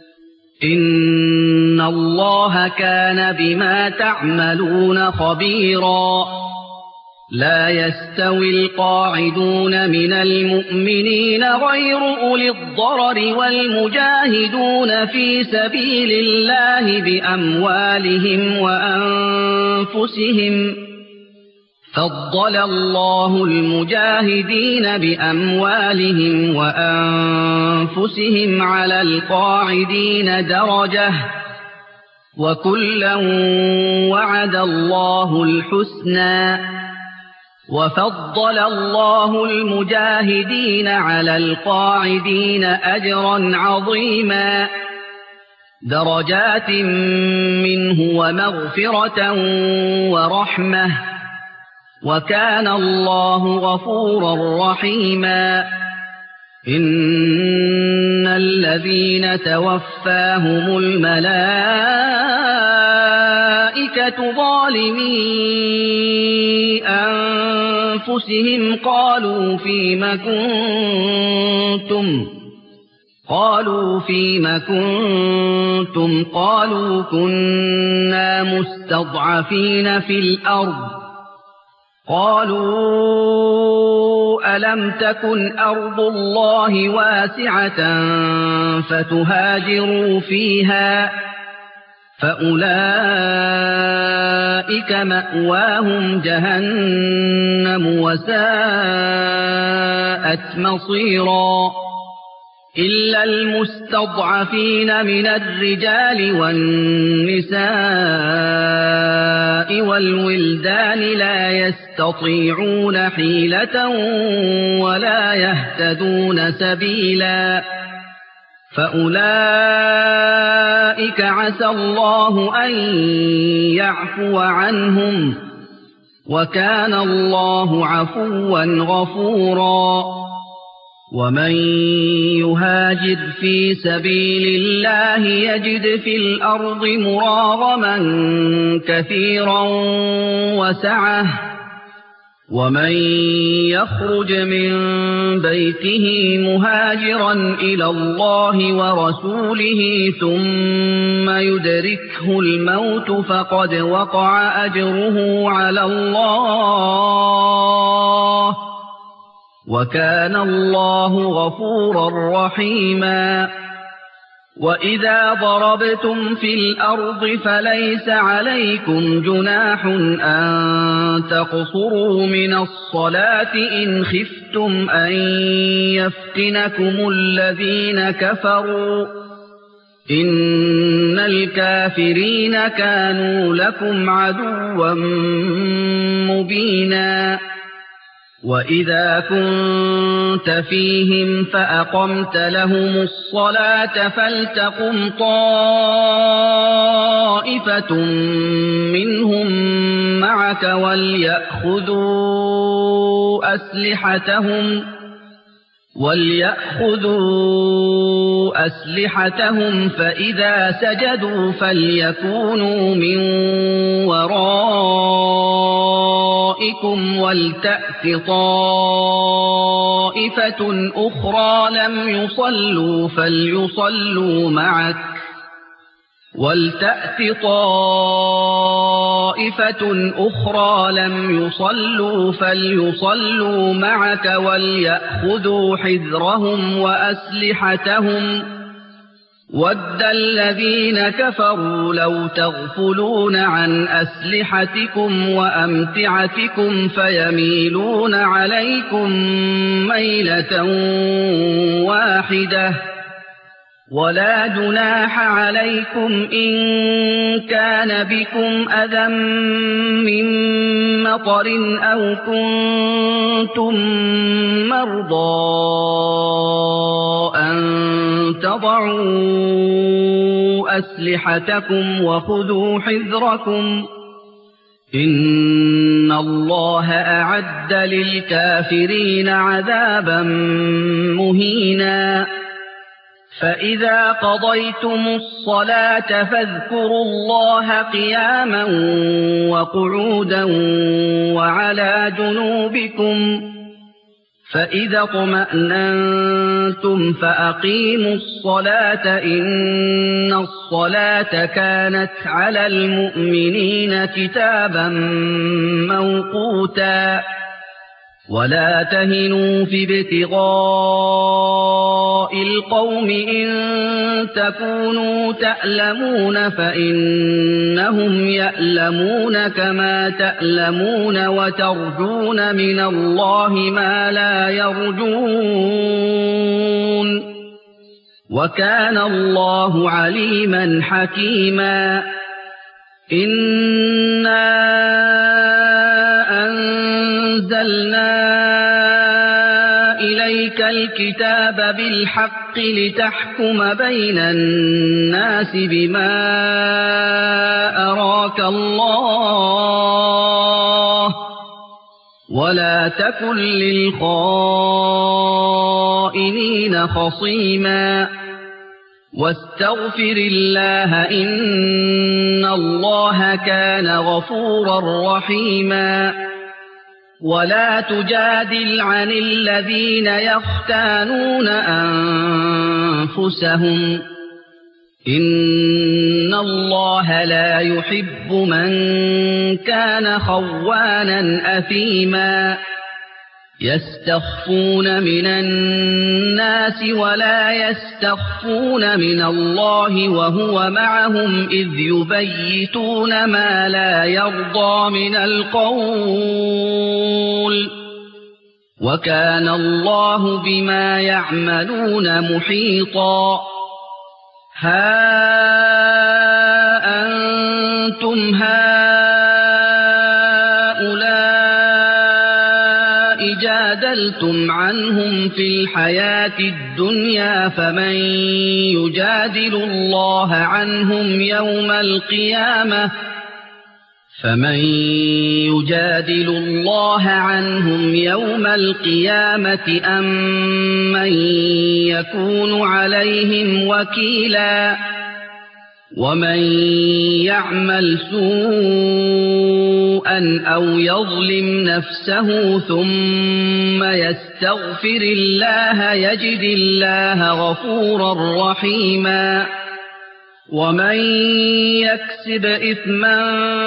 إن الله كان بما تعملون خبيرا. لا يستوي القاعدون من المؤمنين غير أولي الضرر والمجاهدون في سبيل الله بأموالهم وأنفسهم، فضل الله المجاهدين بأموالهم وأنفسهم على القاعدين درجة، وكلا وعد الله الحسنى، وفضل الله المجاهدين على القاعدين أجرا عظيما، درجات منه ومغفرة ورحمة، وكان الله غفورا رحيما. إن الذين توفاهم الملائكة ظالمي أنفسهم قالوا فيم كنتم قالوا كنا مستضعفين في الأرض، قالوا ألم تكن أرض الله واسعة فتهاجروا فيها، فأولئك مأواهم جهنم وساءت مصيرا. إلا المستضعفين من الرجال والنساء والولدان لا يستطيعون حيلة ولا يهتدون سبيلا، فأولئك عسى الله أن يعفو عنهم، وكان الله عفوا غفورا. ومن يهاجر في سبيل الله يجد في الأرض مراغما كثيرا وسعة، ومن يخرج من بيته مهاجرا إلى الله ورسوله ثم يدركه الموت فقد وقع أجره على الله، وكان الله غفورا رحيما. وإذا ضربتم في الأرض فليس عليكم جناح أن تقصروا من الصلاة إن خفتم أن يفتنكم الذين كفروا، إن الكافرين كانوا لكم عدوا مبينا. وَإِذَا كُنتَ فِيهِمْ فَأَقَمْتَ لَهُمُ الصَّلَاةَ فَلْتَقُمْ طَائِفَةٌ مِّنْهُم مَّعَكَ وليأخذوا أسلحتهم فإذا سجدوا فليكونوا من ورائكم ولتأت طائفة أخرى لم يصلوا فليصلوا معك وليأخذوا حذرهم وأسلحتهم وَدَّ الَّذِينَ كَفَرُوا لَوْ تَغْفُلُونَ عَنْ أَسْلِحَتِكُمْ وَأَمْتِعَتِكُمْ فَيَمِيلُونَ عَلَيْكُمْ مَيْلَةً وَاحِدَةً وَلَا جُنَاحَ عَلَيْكُمْ إِن كَانَ بِكُمْ أَذًى مِّن مَّطَرٍ أَوْ كُنتُم مَّرْضَىٰ أَن تَضَعُوا أَسْلِحَتَكُمْ وَخُذُوا حِذْرَكُمْ إِنَّ اللَّهَ أَعَدَّ لِلْكَافِرِينَ عَذَابًا مُّهِينًا فَإِذَا قَضَيْتُمُ الصَّلَاةَ فاذْكُرُوا اللَّهَ قِيَامًا وَقُعُودًا وَعَلَىٰ جُنُوبِكُمْ فَإِذَا اطْمَأْنَنتُمْ فَأَقِيمُوا الصَّلَاةَ إِنَّ الصَّلَاةَ كَانَتْ عَلَى الْمُؤْمِنِينَ كِتَابًا مَّوْقُوتًا وَلَا تَهِنُوا فِي ابْتِغَاءِ الْقَوْمِ إِن تَكُونُوا تَأْلَمُونَ فَإِنَّهُمْ يَأْلَمُونَ كَمَا تَأْلَمُونَ وَتَرْجُونَ مِنَ اللَّهِ مَا لَا يَرْجُونَ وَكَانَ اللَّهُ عَلِيمًا حَكِيمًا إِنَّا أَنزَلْنَا إِلَيْكَ الْكِتَابَ بِالْحَقِّ لِتَحْكُمَ بَيْنَ النَّاسِ بِمَا أَرَاكَ اللَّهُ وَلَا تَكُن لِّلْخَائِنِينَ خَصِيمًا وَاسْتَغْفِرِ اللَّهَ إِنَّ اللَّهَ كَانَ غَفُورًا رَّحِيمًا وَلَا تُجَادِلْ عَنِ الَّذِينَ يَخْتَانُونَ أَنفُسَهُمْ ۚ إِنَّ اللَّهَ لَا يُحِبُّ مَن كَانَ خَوَّانًا أَثِيمًا يَسْتَخْفُونَ مِنَ النَّاسِ وَلَا يَسْتَخْفُونَ مِنَ اللَّهِ وَهُوَ مَعَهُمْ إِذْ يُبَيِّتُونَ مَا لَا يَرْضَىٰ مِنَ الْقَوْلِ وَكَانَ اللَّهُ بِمَا يَعْمَلُونَ مُحِيطًا هَا أَنتُمْ جادلتم عنهم في الحياة الدنيا فمن يجادل الله عنهم يوم القيامة أم من يكون عليهم وكيلا ومن يعمل سوءا أو يظلم نفسه ثم يستغفر الله يجد الله غفورا رحيما ومن يكسب إثما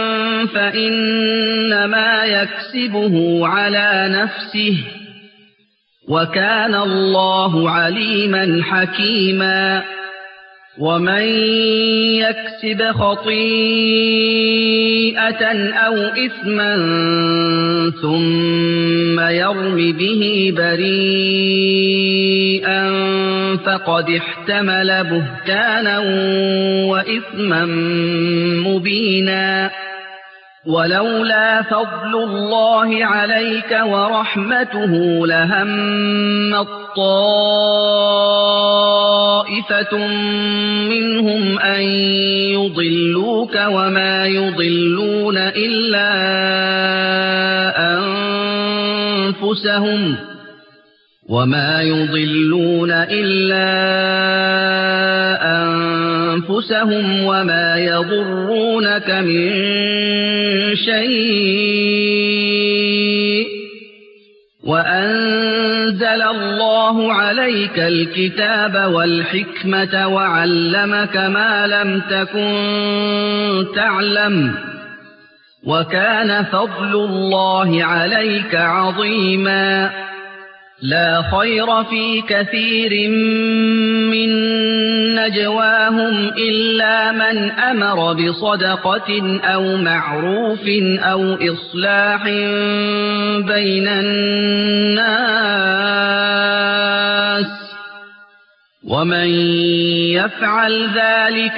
فإنما يكسبه على نفسه وكان الله عليما حكيما ومن يكسب خطيئة أو إثما ثم يرم به بريئا فقد احتمل بهتانا وإثما مبينا ولولا فضل الله عليك ورحمته لهمت طائفة منهم أن يضلوك وما يضلون إلا أنفسهم وما يضرونك من شيء وأنزل الله عليك الكتاب والحكمة وعلمك ما لم تكن تعلم وكان فضل الله عليك عظيما لا خير في كثير من نجواهم إلا من أمر بصدقة أو معروف أو إصلاح بين الناس ومن يفعل ذلك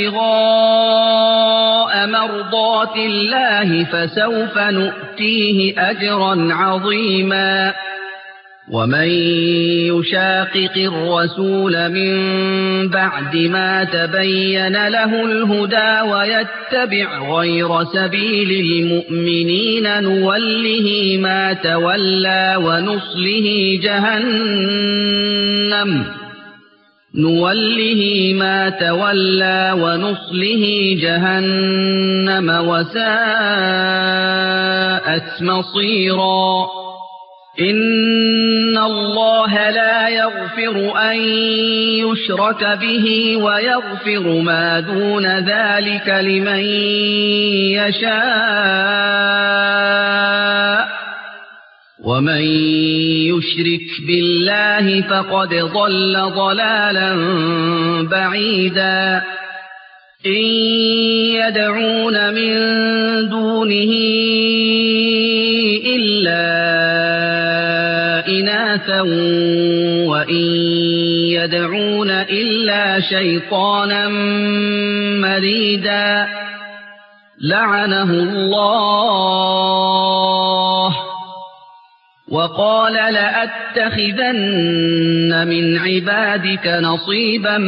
ابتغاء مرضات الله فسوف نؤتيه أجرا عظيما ومن يشاقق الرسول من بعد ما تبين له الهدى ويتبع غير سبيل المؤمنين نوله ما تولى ونصله جهنم وساءت مصيرا إن الله لا يغفر أن يشرك به ويغفر ما دون ذلك لمن يشاء ومن يشرك بالله فقد ضل ضلالا بعيدا إن يدعون من دونه إلا إناثا وإن يدعون إلا شيطانا مريدا لعنه الله وقال لأتخذن من عبادك نصيبا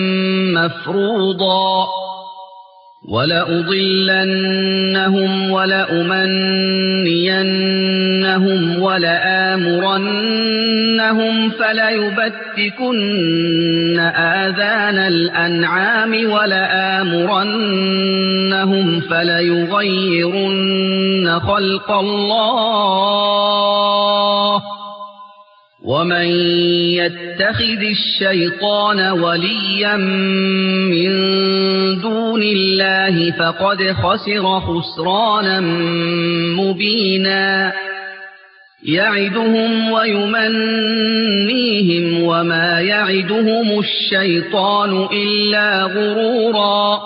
مفروضا ولأضلنهم ولأمنينهم ولآمرنهم فليبتكن آذان الأنعام ولآمرنهم فليغيرن خلق الله ومن يتخذ الشيطان وليا من دون الله فقد خسر خسرانا مبينا يعدهم ويمنيهم وما يعدهم الشيطان إلا غرورا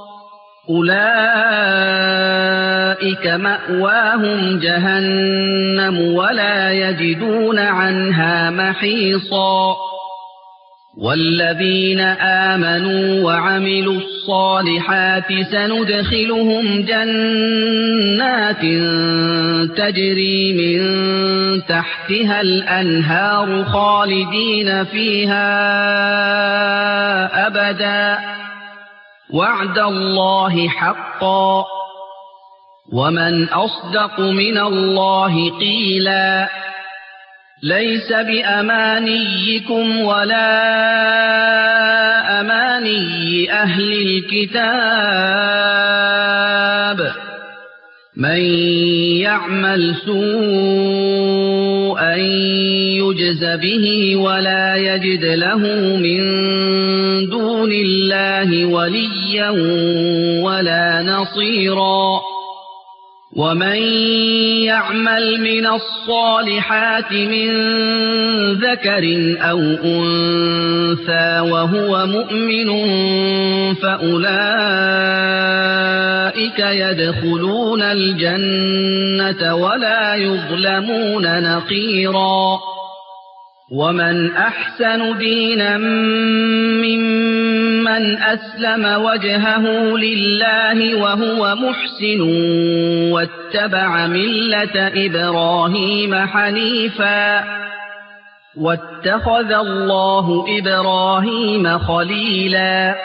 أولئك مأواهم جهنم ولا يجدون عنها محيصا والذين آمنوا وعملوا الصالحات سندخلهم جنات تجري من تحتها الأنهار خالدين فيها أبدا وعد الله حقا ومن أصدق من الله قيلا ليس بأمانيكم ولا أماني أهل الكتاب من يعمل سوءا يجز به ولا يجد له من دون الله وليا ولا نصيرا ومن يعمل من الصالحات من ذكر أو أنثى وهو مؤمن فأولئك يدخلون الجنة ولا يظلمون نقيرا ومن أحسن دينا ممن أسلم وجهه لله وهو محسن واتبع ملة إبراهيم حنيفا واتخذ الله إبراهيم خليلا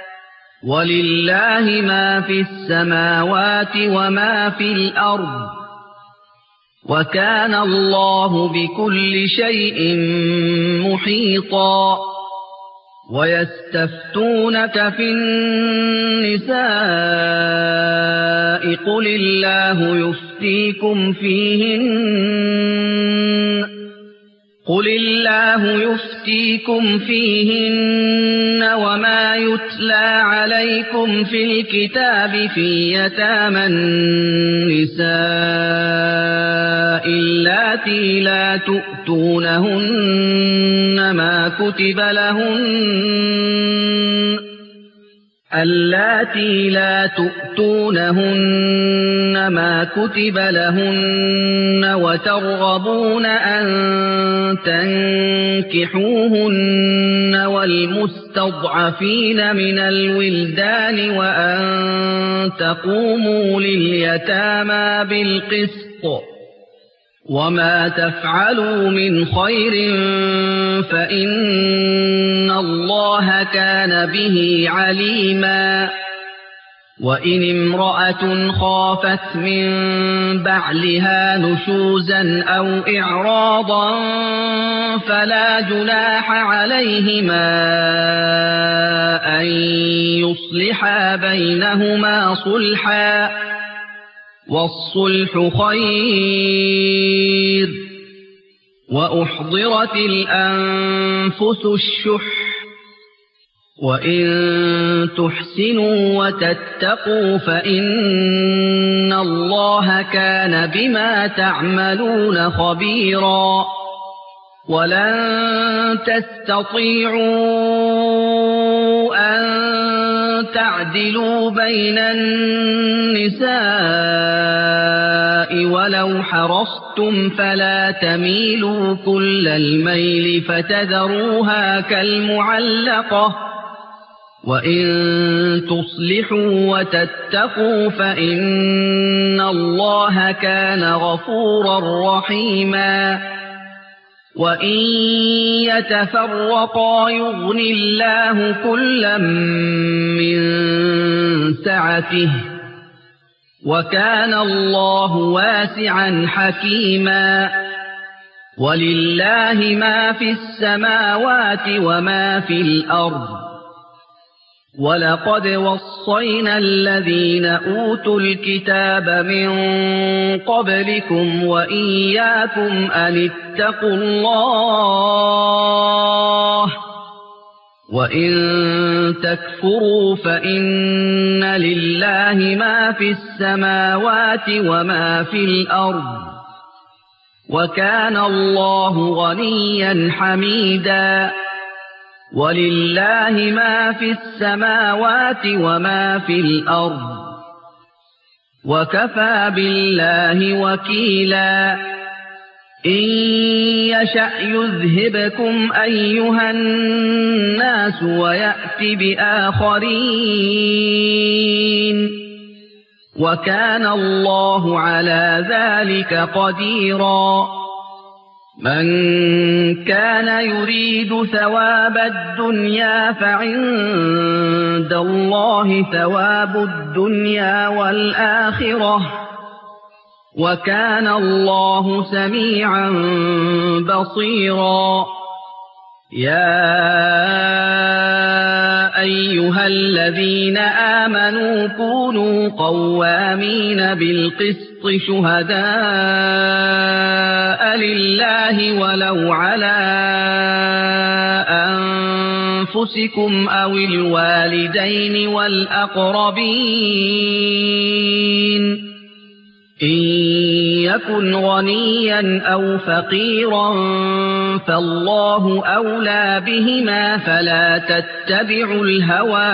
ولله ما في السماوات وما في الأرض وكان الله بكل شيء محيطا ويستفتونك في النساء قل الله يفتيكم فيهن وما يتلى عليكم في الكتاب في يتامى النساء اللاتي لا تؤتونهن ما كتب لهن وترغبون أن تنكحوهن والمستضعفين من الولدان وأن تقوموا لليتامى بالقسط وما تفعلوا من خير فإن الله كان به عليما وإن امرأة خافت من بعلها نشوزا أو إعراضا فلا جناح عليهما أن يصلحا بينهما صلحا والصلح خير وأحضرت الأنفس الشح وإن تحسنوا وتتقوا فإن الله كان بما تعملون خبيرا ولن تستطيعوا أن تعدلوا بين النساء ولو حرصتم فلا تميلوا كل الميل فتذروها كالمعلقة وإن تصلحوا وتتقوا فإن الله كان غفورا رحيما وإن يتفرقا يغن الله كلا من سعته وكان الله واسعا حكيما ولله ما في السماوات وما في الأرض ولقد وصينا الذين أوتوا الكتاب من قبلكم وإياكم أن اتقوا الله وإن تكفروا فإن لله ما في السماوات وما في الأرض وكان الله غنيا حميدا ولله ما في السماوات وما في الأرض وكفى بالله وكيلا إن يشأ يذهبكم أيها الناس ويأت بآخرين وكان الله على ذلك قديرا من كان يريد ثواب الدنيا فعند الله ثواب الدنيا والآخرة وكان الله سميعا بصيرا يا أيها الذين آمنوا كونوا قوامين بالقسط شهداء لله ولو على أنفسكم أو الوالدين والأقربين إن يكن غنيا أو فقيرا فالله أولى بهما فلا تتبعوا الهوى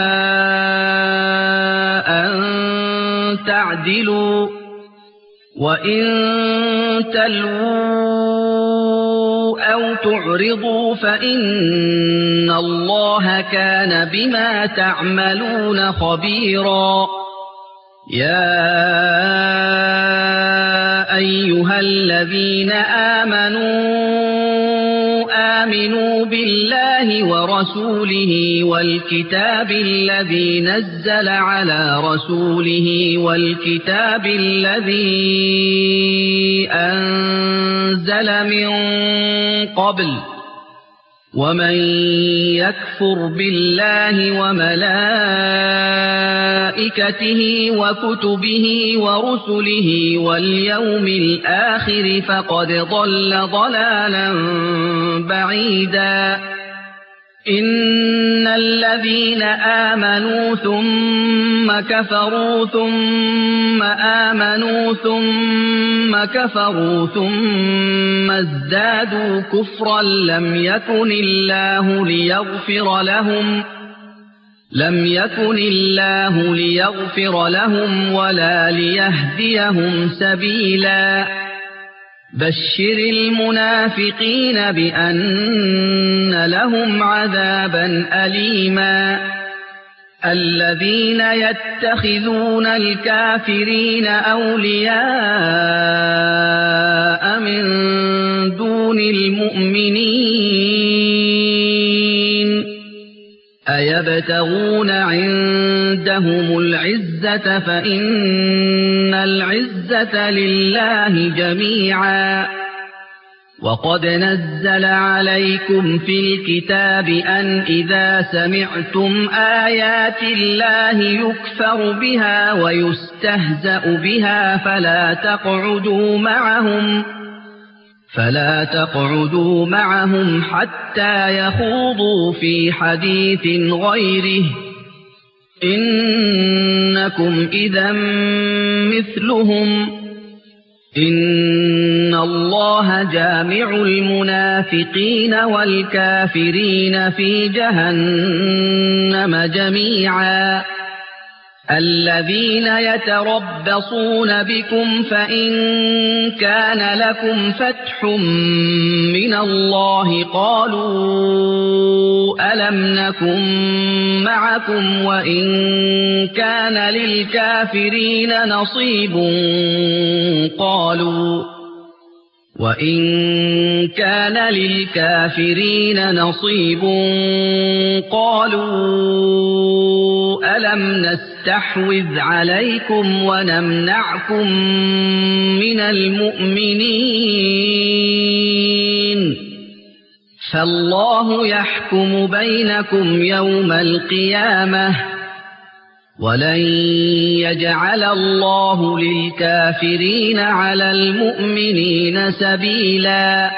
أن تعدلوا وإن تلووا أو تعرضوا فإن الله كان بما تعملون خبيرا يا أيها الذين آمنوا بالله ورسوله والكتاب الذي نزل على رسوله والكتاب الذي أنزل من قبل ومن يكفر بالله وملائكته وكتبه ورسله واليوم الآخر فقد ضل ضلالا بعيدا إن الذين آمنوا ثم كفروا ثم آمنوا ثم كفروا ثم ازدادوا كفرا لم يكن الله ليغفر لهم ولا ليهديهم سبيلا بشر المنافقين بأن لهم عذابا أليما الذين يتخذون الكافرين أولياء من دون المؤمنين أيبتغون عندهم العزة فإن العزة لله جميعا وقد نزل عليكم في الكتاب أن إذا سمعتم آيات الله يكفر بها ويستهزأ بها فلا تقعدوا معهم حتى يخوضوا في حديث غيره إنكم إذا مثلهم إن الله جامع المنافقين والكافرين في جهنم جميعا الذين يتربصون بكم فإن كان لكم فتح من الله قالوا ألم نكن معكم وإن كان للكافرين نصيب قالوا ألم نستحوذ عليكم ونمنعكم من المؤمنين فالله يحكم بينكم يوم القيامة ولن يجعل الله للكافرين على المؤمنين سبيلا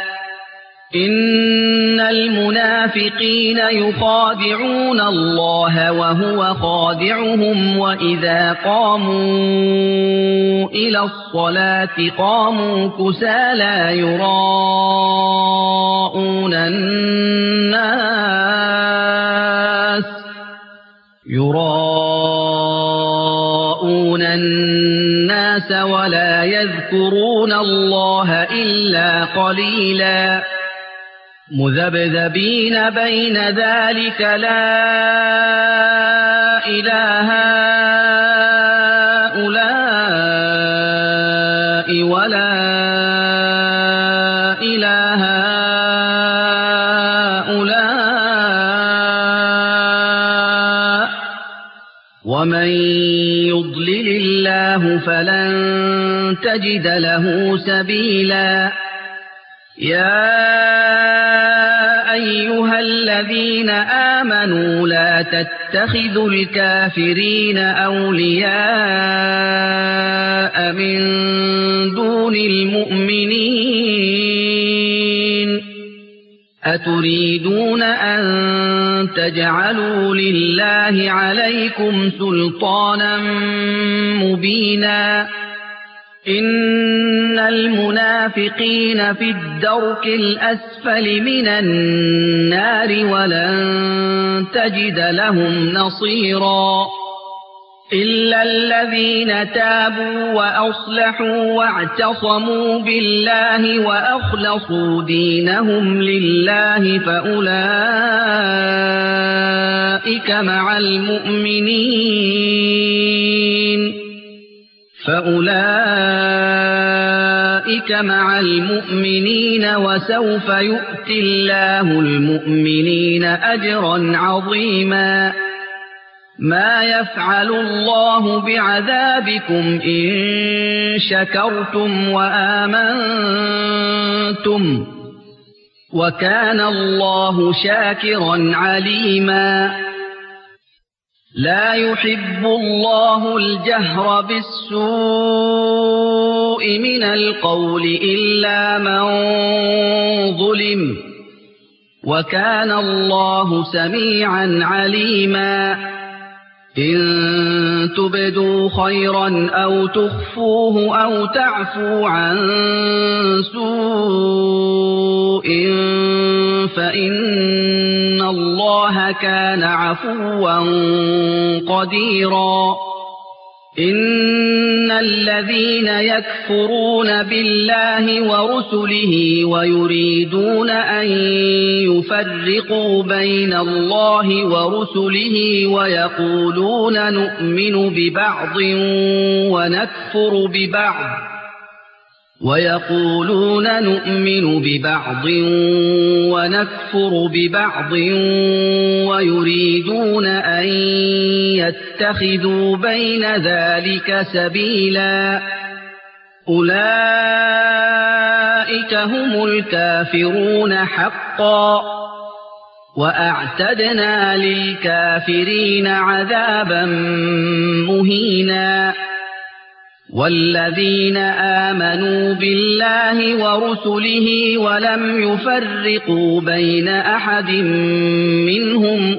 إن المنافقين يخادعون الله وهو خادعهم وإذا قاموا إلى الصلاة قاموا كسالى يراءون الناس ولا يذكرون الله إلا قليلا مذبذبين بين ذلك لا إله هؤلاء ولا إله هؤلاء ومن يضلل الله فلن تجد له سبيلا يا أيها الذين آمنوا لا تتخذوا الكافرين أولياء من دون المؤمنين أتريدون أن تجعلوا لله عليكم سلطانا مبينا إن المنافقين في الدرك الأسفل من النار ولن تجد لهم نصيرا إلا الذين تابوا وأصلحوا واعتصموا بالله وأخلصوا دينهم لله فأولئك مع المؤمنين وسوف يؤتي الله المؤمنين أجرا عظيما ما يفعل الله بعذابكم إن شكرتم وآمنتم وكان الله شاكرا عليما لا يحب الله الجهر بالسوء من القول إلا من ظلم وكان الله سميعا عليما إن تبدوا خيرا أو تخفوه أو تعفوا عن سوء فإن الله كان عفوا قديرا إن الذين يكفرون بالله ورسله ويريدون أن يفرقوا بين الله ورسله ويقولون نؤمن ببعض ونكفر ببعض ويريدون أن يتخذوا بين ذلك سبيلا أولئك هم الكافرون حقا وأعتدنا للكافرين عذابا مهينا والذين آمنوا بالله ورسله ولم يفرقوا بين أحد منهم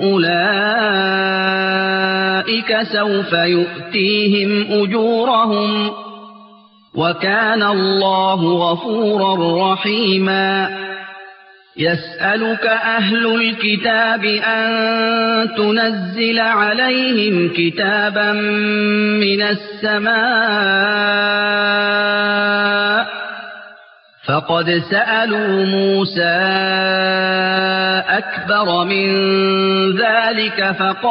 أولئك سوف يؤتيهم أجورهم وكان الله غفورا رحيما يسألك أهل الكتاب أن تنزل عليهم كتابا من السماء فقد سألوا موسى أكبر من ذلك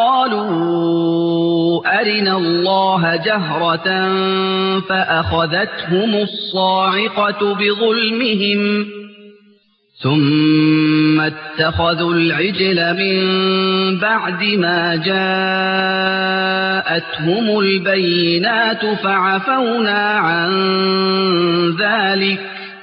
فقالوا أرنا الله جهرة فأخذتهم الصاعقة بظلمهم ثم اتخذوا العجل من بعد ما جاءتهم البينات فعفونا عن ذلك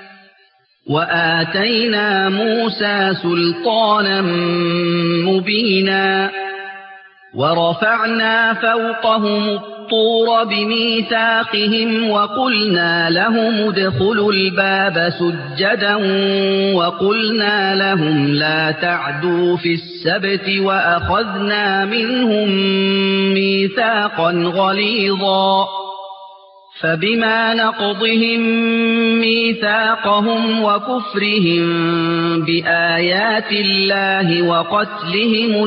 وآتينا موسى سلطانا مبينا ورفعنا فوقهم الطور بميثاقهم وقلنا لهم ادخلوا الباب سجدا وقلنا لهم لا تعدوا في السبت وأخذنا منهم ميثاقا غليظا فبما نقضهم ميثاقهم وكفرهم بآيات الله وقتلهم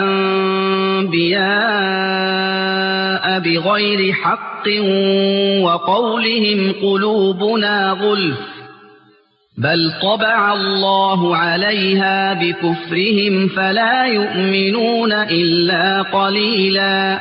الأنبياء بغير حق وقولهم قلوبنا غلف بل طبع الله عليها بكفرهم فلا يؤمنون إلا قليلا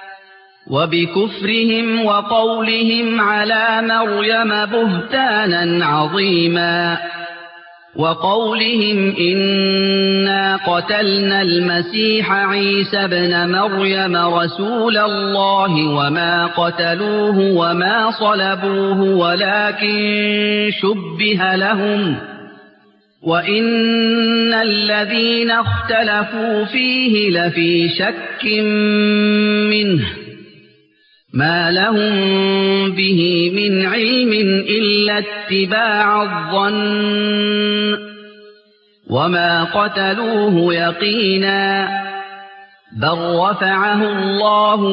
وبكفرهم وقولهم على مريم بهتانا عظيما وقولهم إنا قتلنا المسيح عيسى ابن مريم رسول الله وما قتلوه وما صلبوه ولكن شبه لهم وإن الذين اختلفوا فيه لفي شك منه ما لهم به من علم إلا اتباع الظن وما قتلوه يقينا بل رفعه الله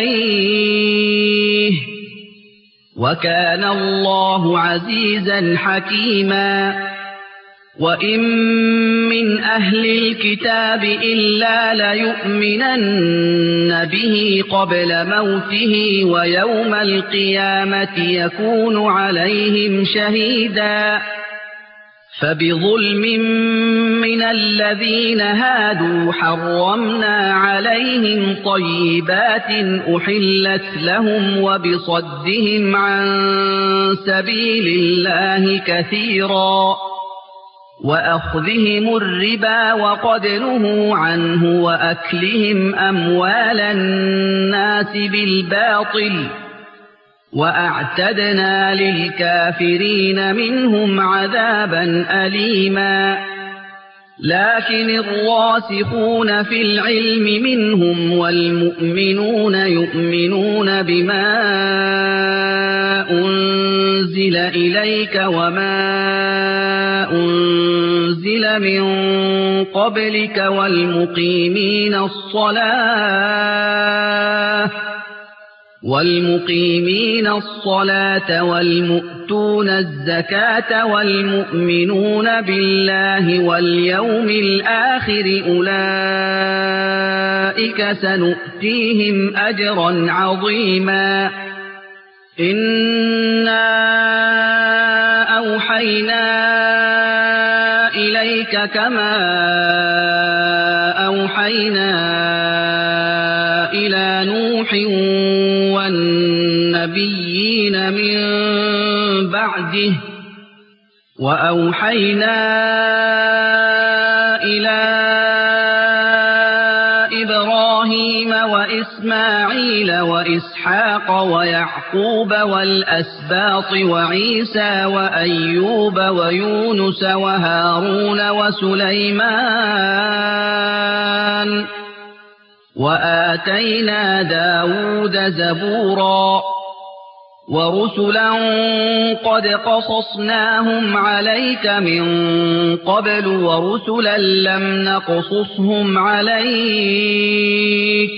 إليه وكان الله عزيزا حكيما وإن من أهل الكتاب إلا ليؤمنن به قبل موته ويوم القيامة يكون عليهم شهيدا فبظلم من الذين هادوا حرمنا عليهم طيبات أحلت لهم وبصدهم عن سبيل الله كثيرا وأخذهم الربا وقد نهوا عنه وأكلهم أموال الناس بالباطل وأعتدنا للكافرين منهم عذابا أليما لكن الراسخون في العلم منهم والمؤمنون يؤمنون بما أنزل إليك وما أنزل من قبلك والمقيمين الصلاة والمؤتون الزكاة والمؤمنون بالله واليوم الآخر أولئك سنؤتيهم أجرا عظيما إنا أوحينا إليك كما أوحينا إلى نوح والنبيين من بعده وأوحينا إلى إبراهيم وإسماعيل وإسحاق ويعقوب والأسباط وعيسى وأيوب ويونس وهارون وسليمان وآتينا داود زبورا ورسلا قد قصصناهم عليك من قبل ورسلا لم نقصصهم عليك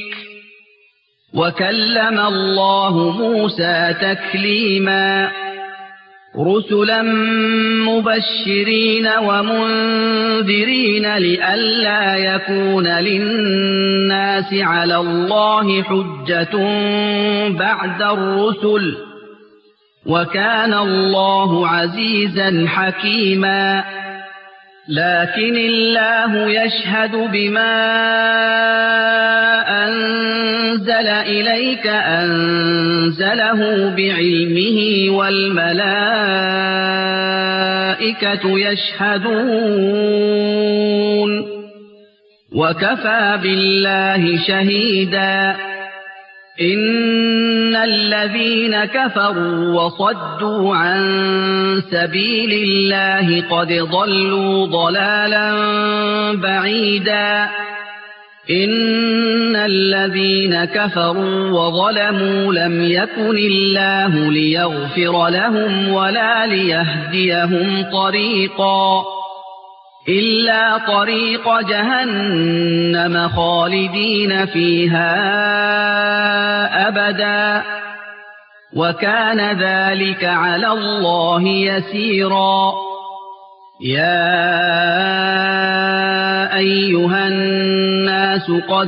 وكلم الله موسى تكليما رسلا مبشرين ومنذرين لئلا يكون للناس على الله حجة بعد الرسل وكان الله عزيزا حكيما لكن الله يشهد بما أنزل إليك أنزله بعلمه والملائكة يشهدون وكفى بالله شهيدا إن الذين كفروا وصدوا عن سبيل الله قد ضلوا ضلالا بعيدا إن الذين كفروا وظلموا لم يكن الله ليغفر لهم ولا ليهديهم طريقا إلا طريق جهنم خالدين فيها أبدا وكان ذلك على الله يسيرا يا أيها الناس قد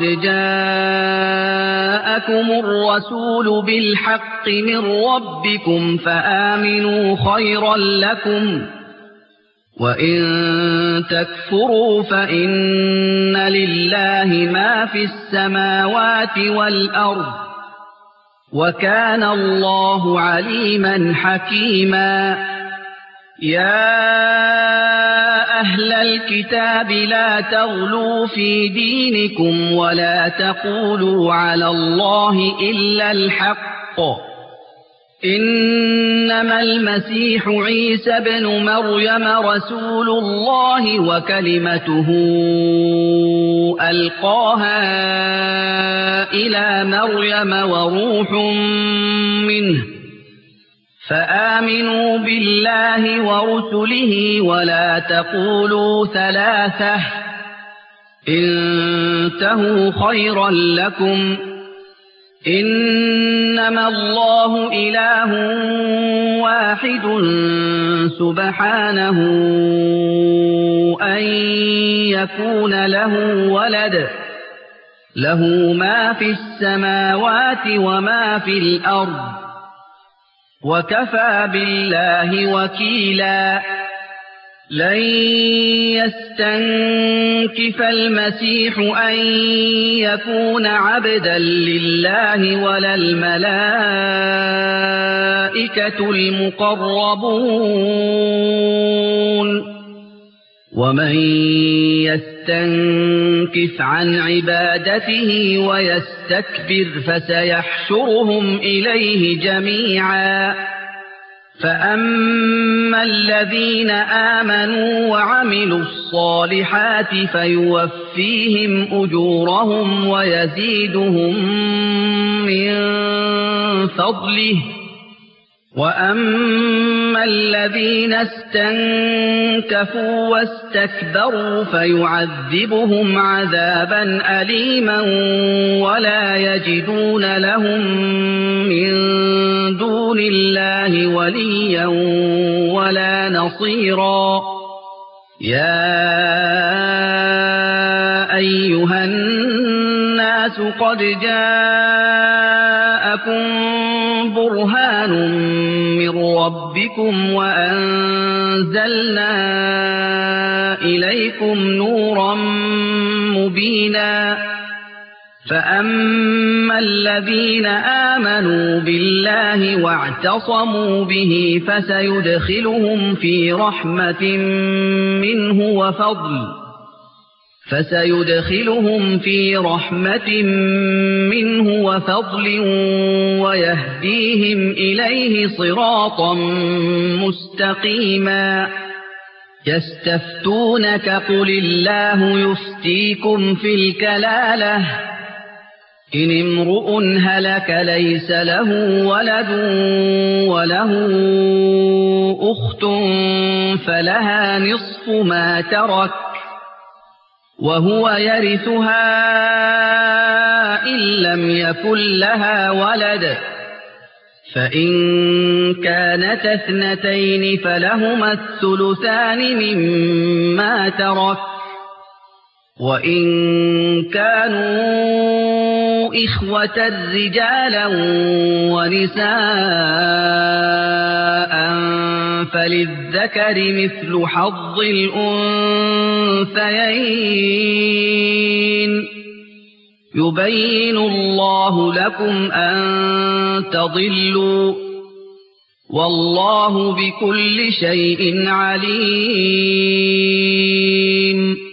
جاءكم الرسول بالحق من ربكم فآمنوا خيرا لكم وإن تكفروا فإن لله ما في السماوات والأرض وكان الله عليما حكيما يا أهل الكتاب لا تغلوا في دينكم ولا تقولوا على الله إلا الحق إنما المسيح عيسى بن مريم رسول الله وكلمته ألقاها إلى مريم وروح منه فآمنوا بالله ورسله ولا تقولوا ثلاثة انتهوا خيرا لكم إنما الله إله واحد سبحانه أن يكون له ولد له ما في السماوات وما في الأرض وكفى بالله وكيلا لن يستنكف المسيح أن يكون عبدا لله ولا الملائكة المقربون ومن يستنكف عن عبادته ويستكبر فسيحشرهم إليه جميعا فأما الذين آمنوا وعملوا الصالحات فيوفيهم أجورهم ويزيدهم من فضله وأما الذين استنكفوا واستكبروا فيعذبهم عذابا أليما ولا يجدون لهم من دون الله وليا ولا نصيرا يا أيها الناس قد جاءكم برهان من ربكم وأنزلنا إليكم نورا مبينا فأما الذين آمنوا بالله واعتصموا به فسيدخلهم في رحمة منه وفضل ويهديهم إليه صراطا مستقيما يستفتونك قل الله يفتيكم في الكلالة إن امرؤ هلك ليس له ولد وله أخت فلها نصف ما ترك وهو يرثها إن لم يكن لها ولد فإن كانت اثنتين فلهما الثلثان مما ترك وإن كانوا إخوة رجالا ونساء فللذكر مثل حظ الأنثيين يبين الله لكم أن تضلوا والله بكل شيء عليم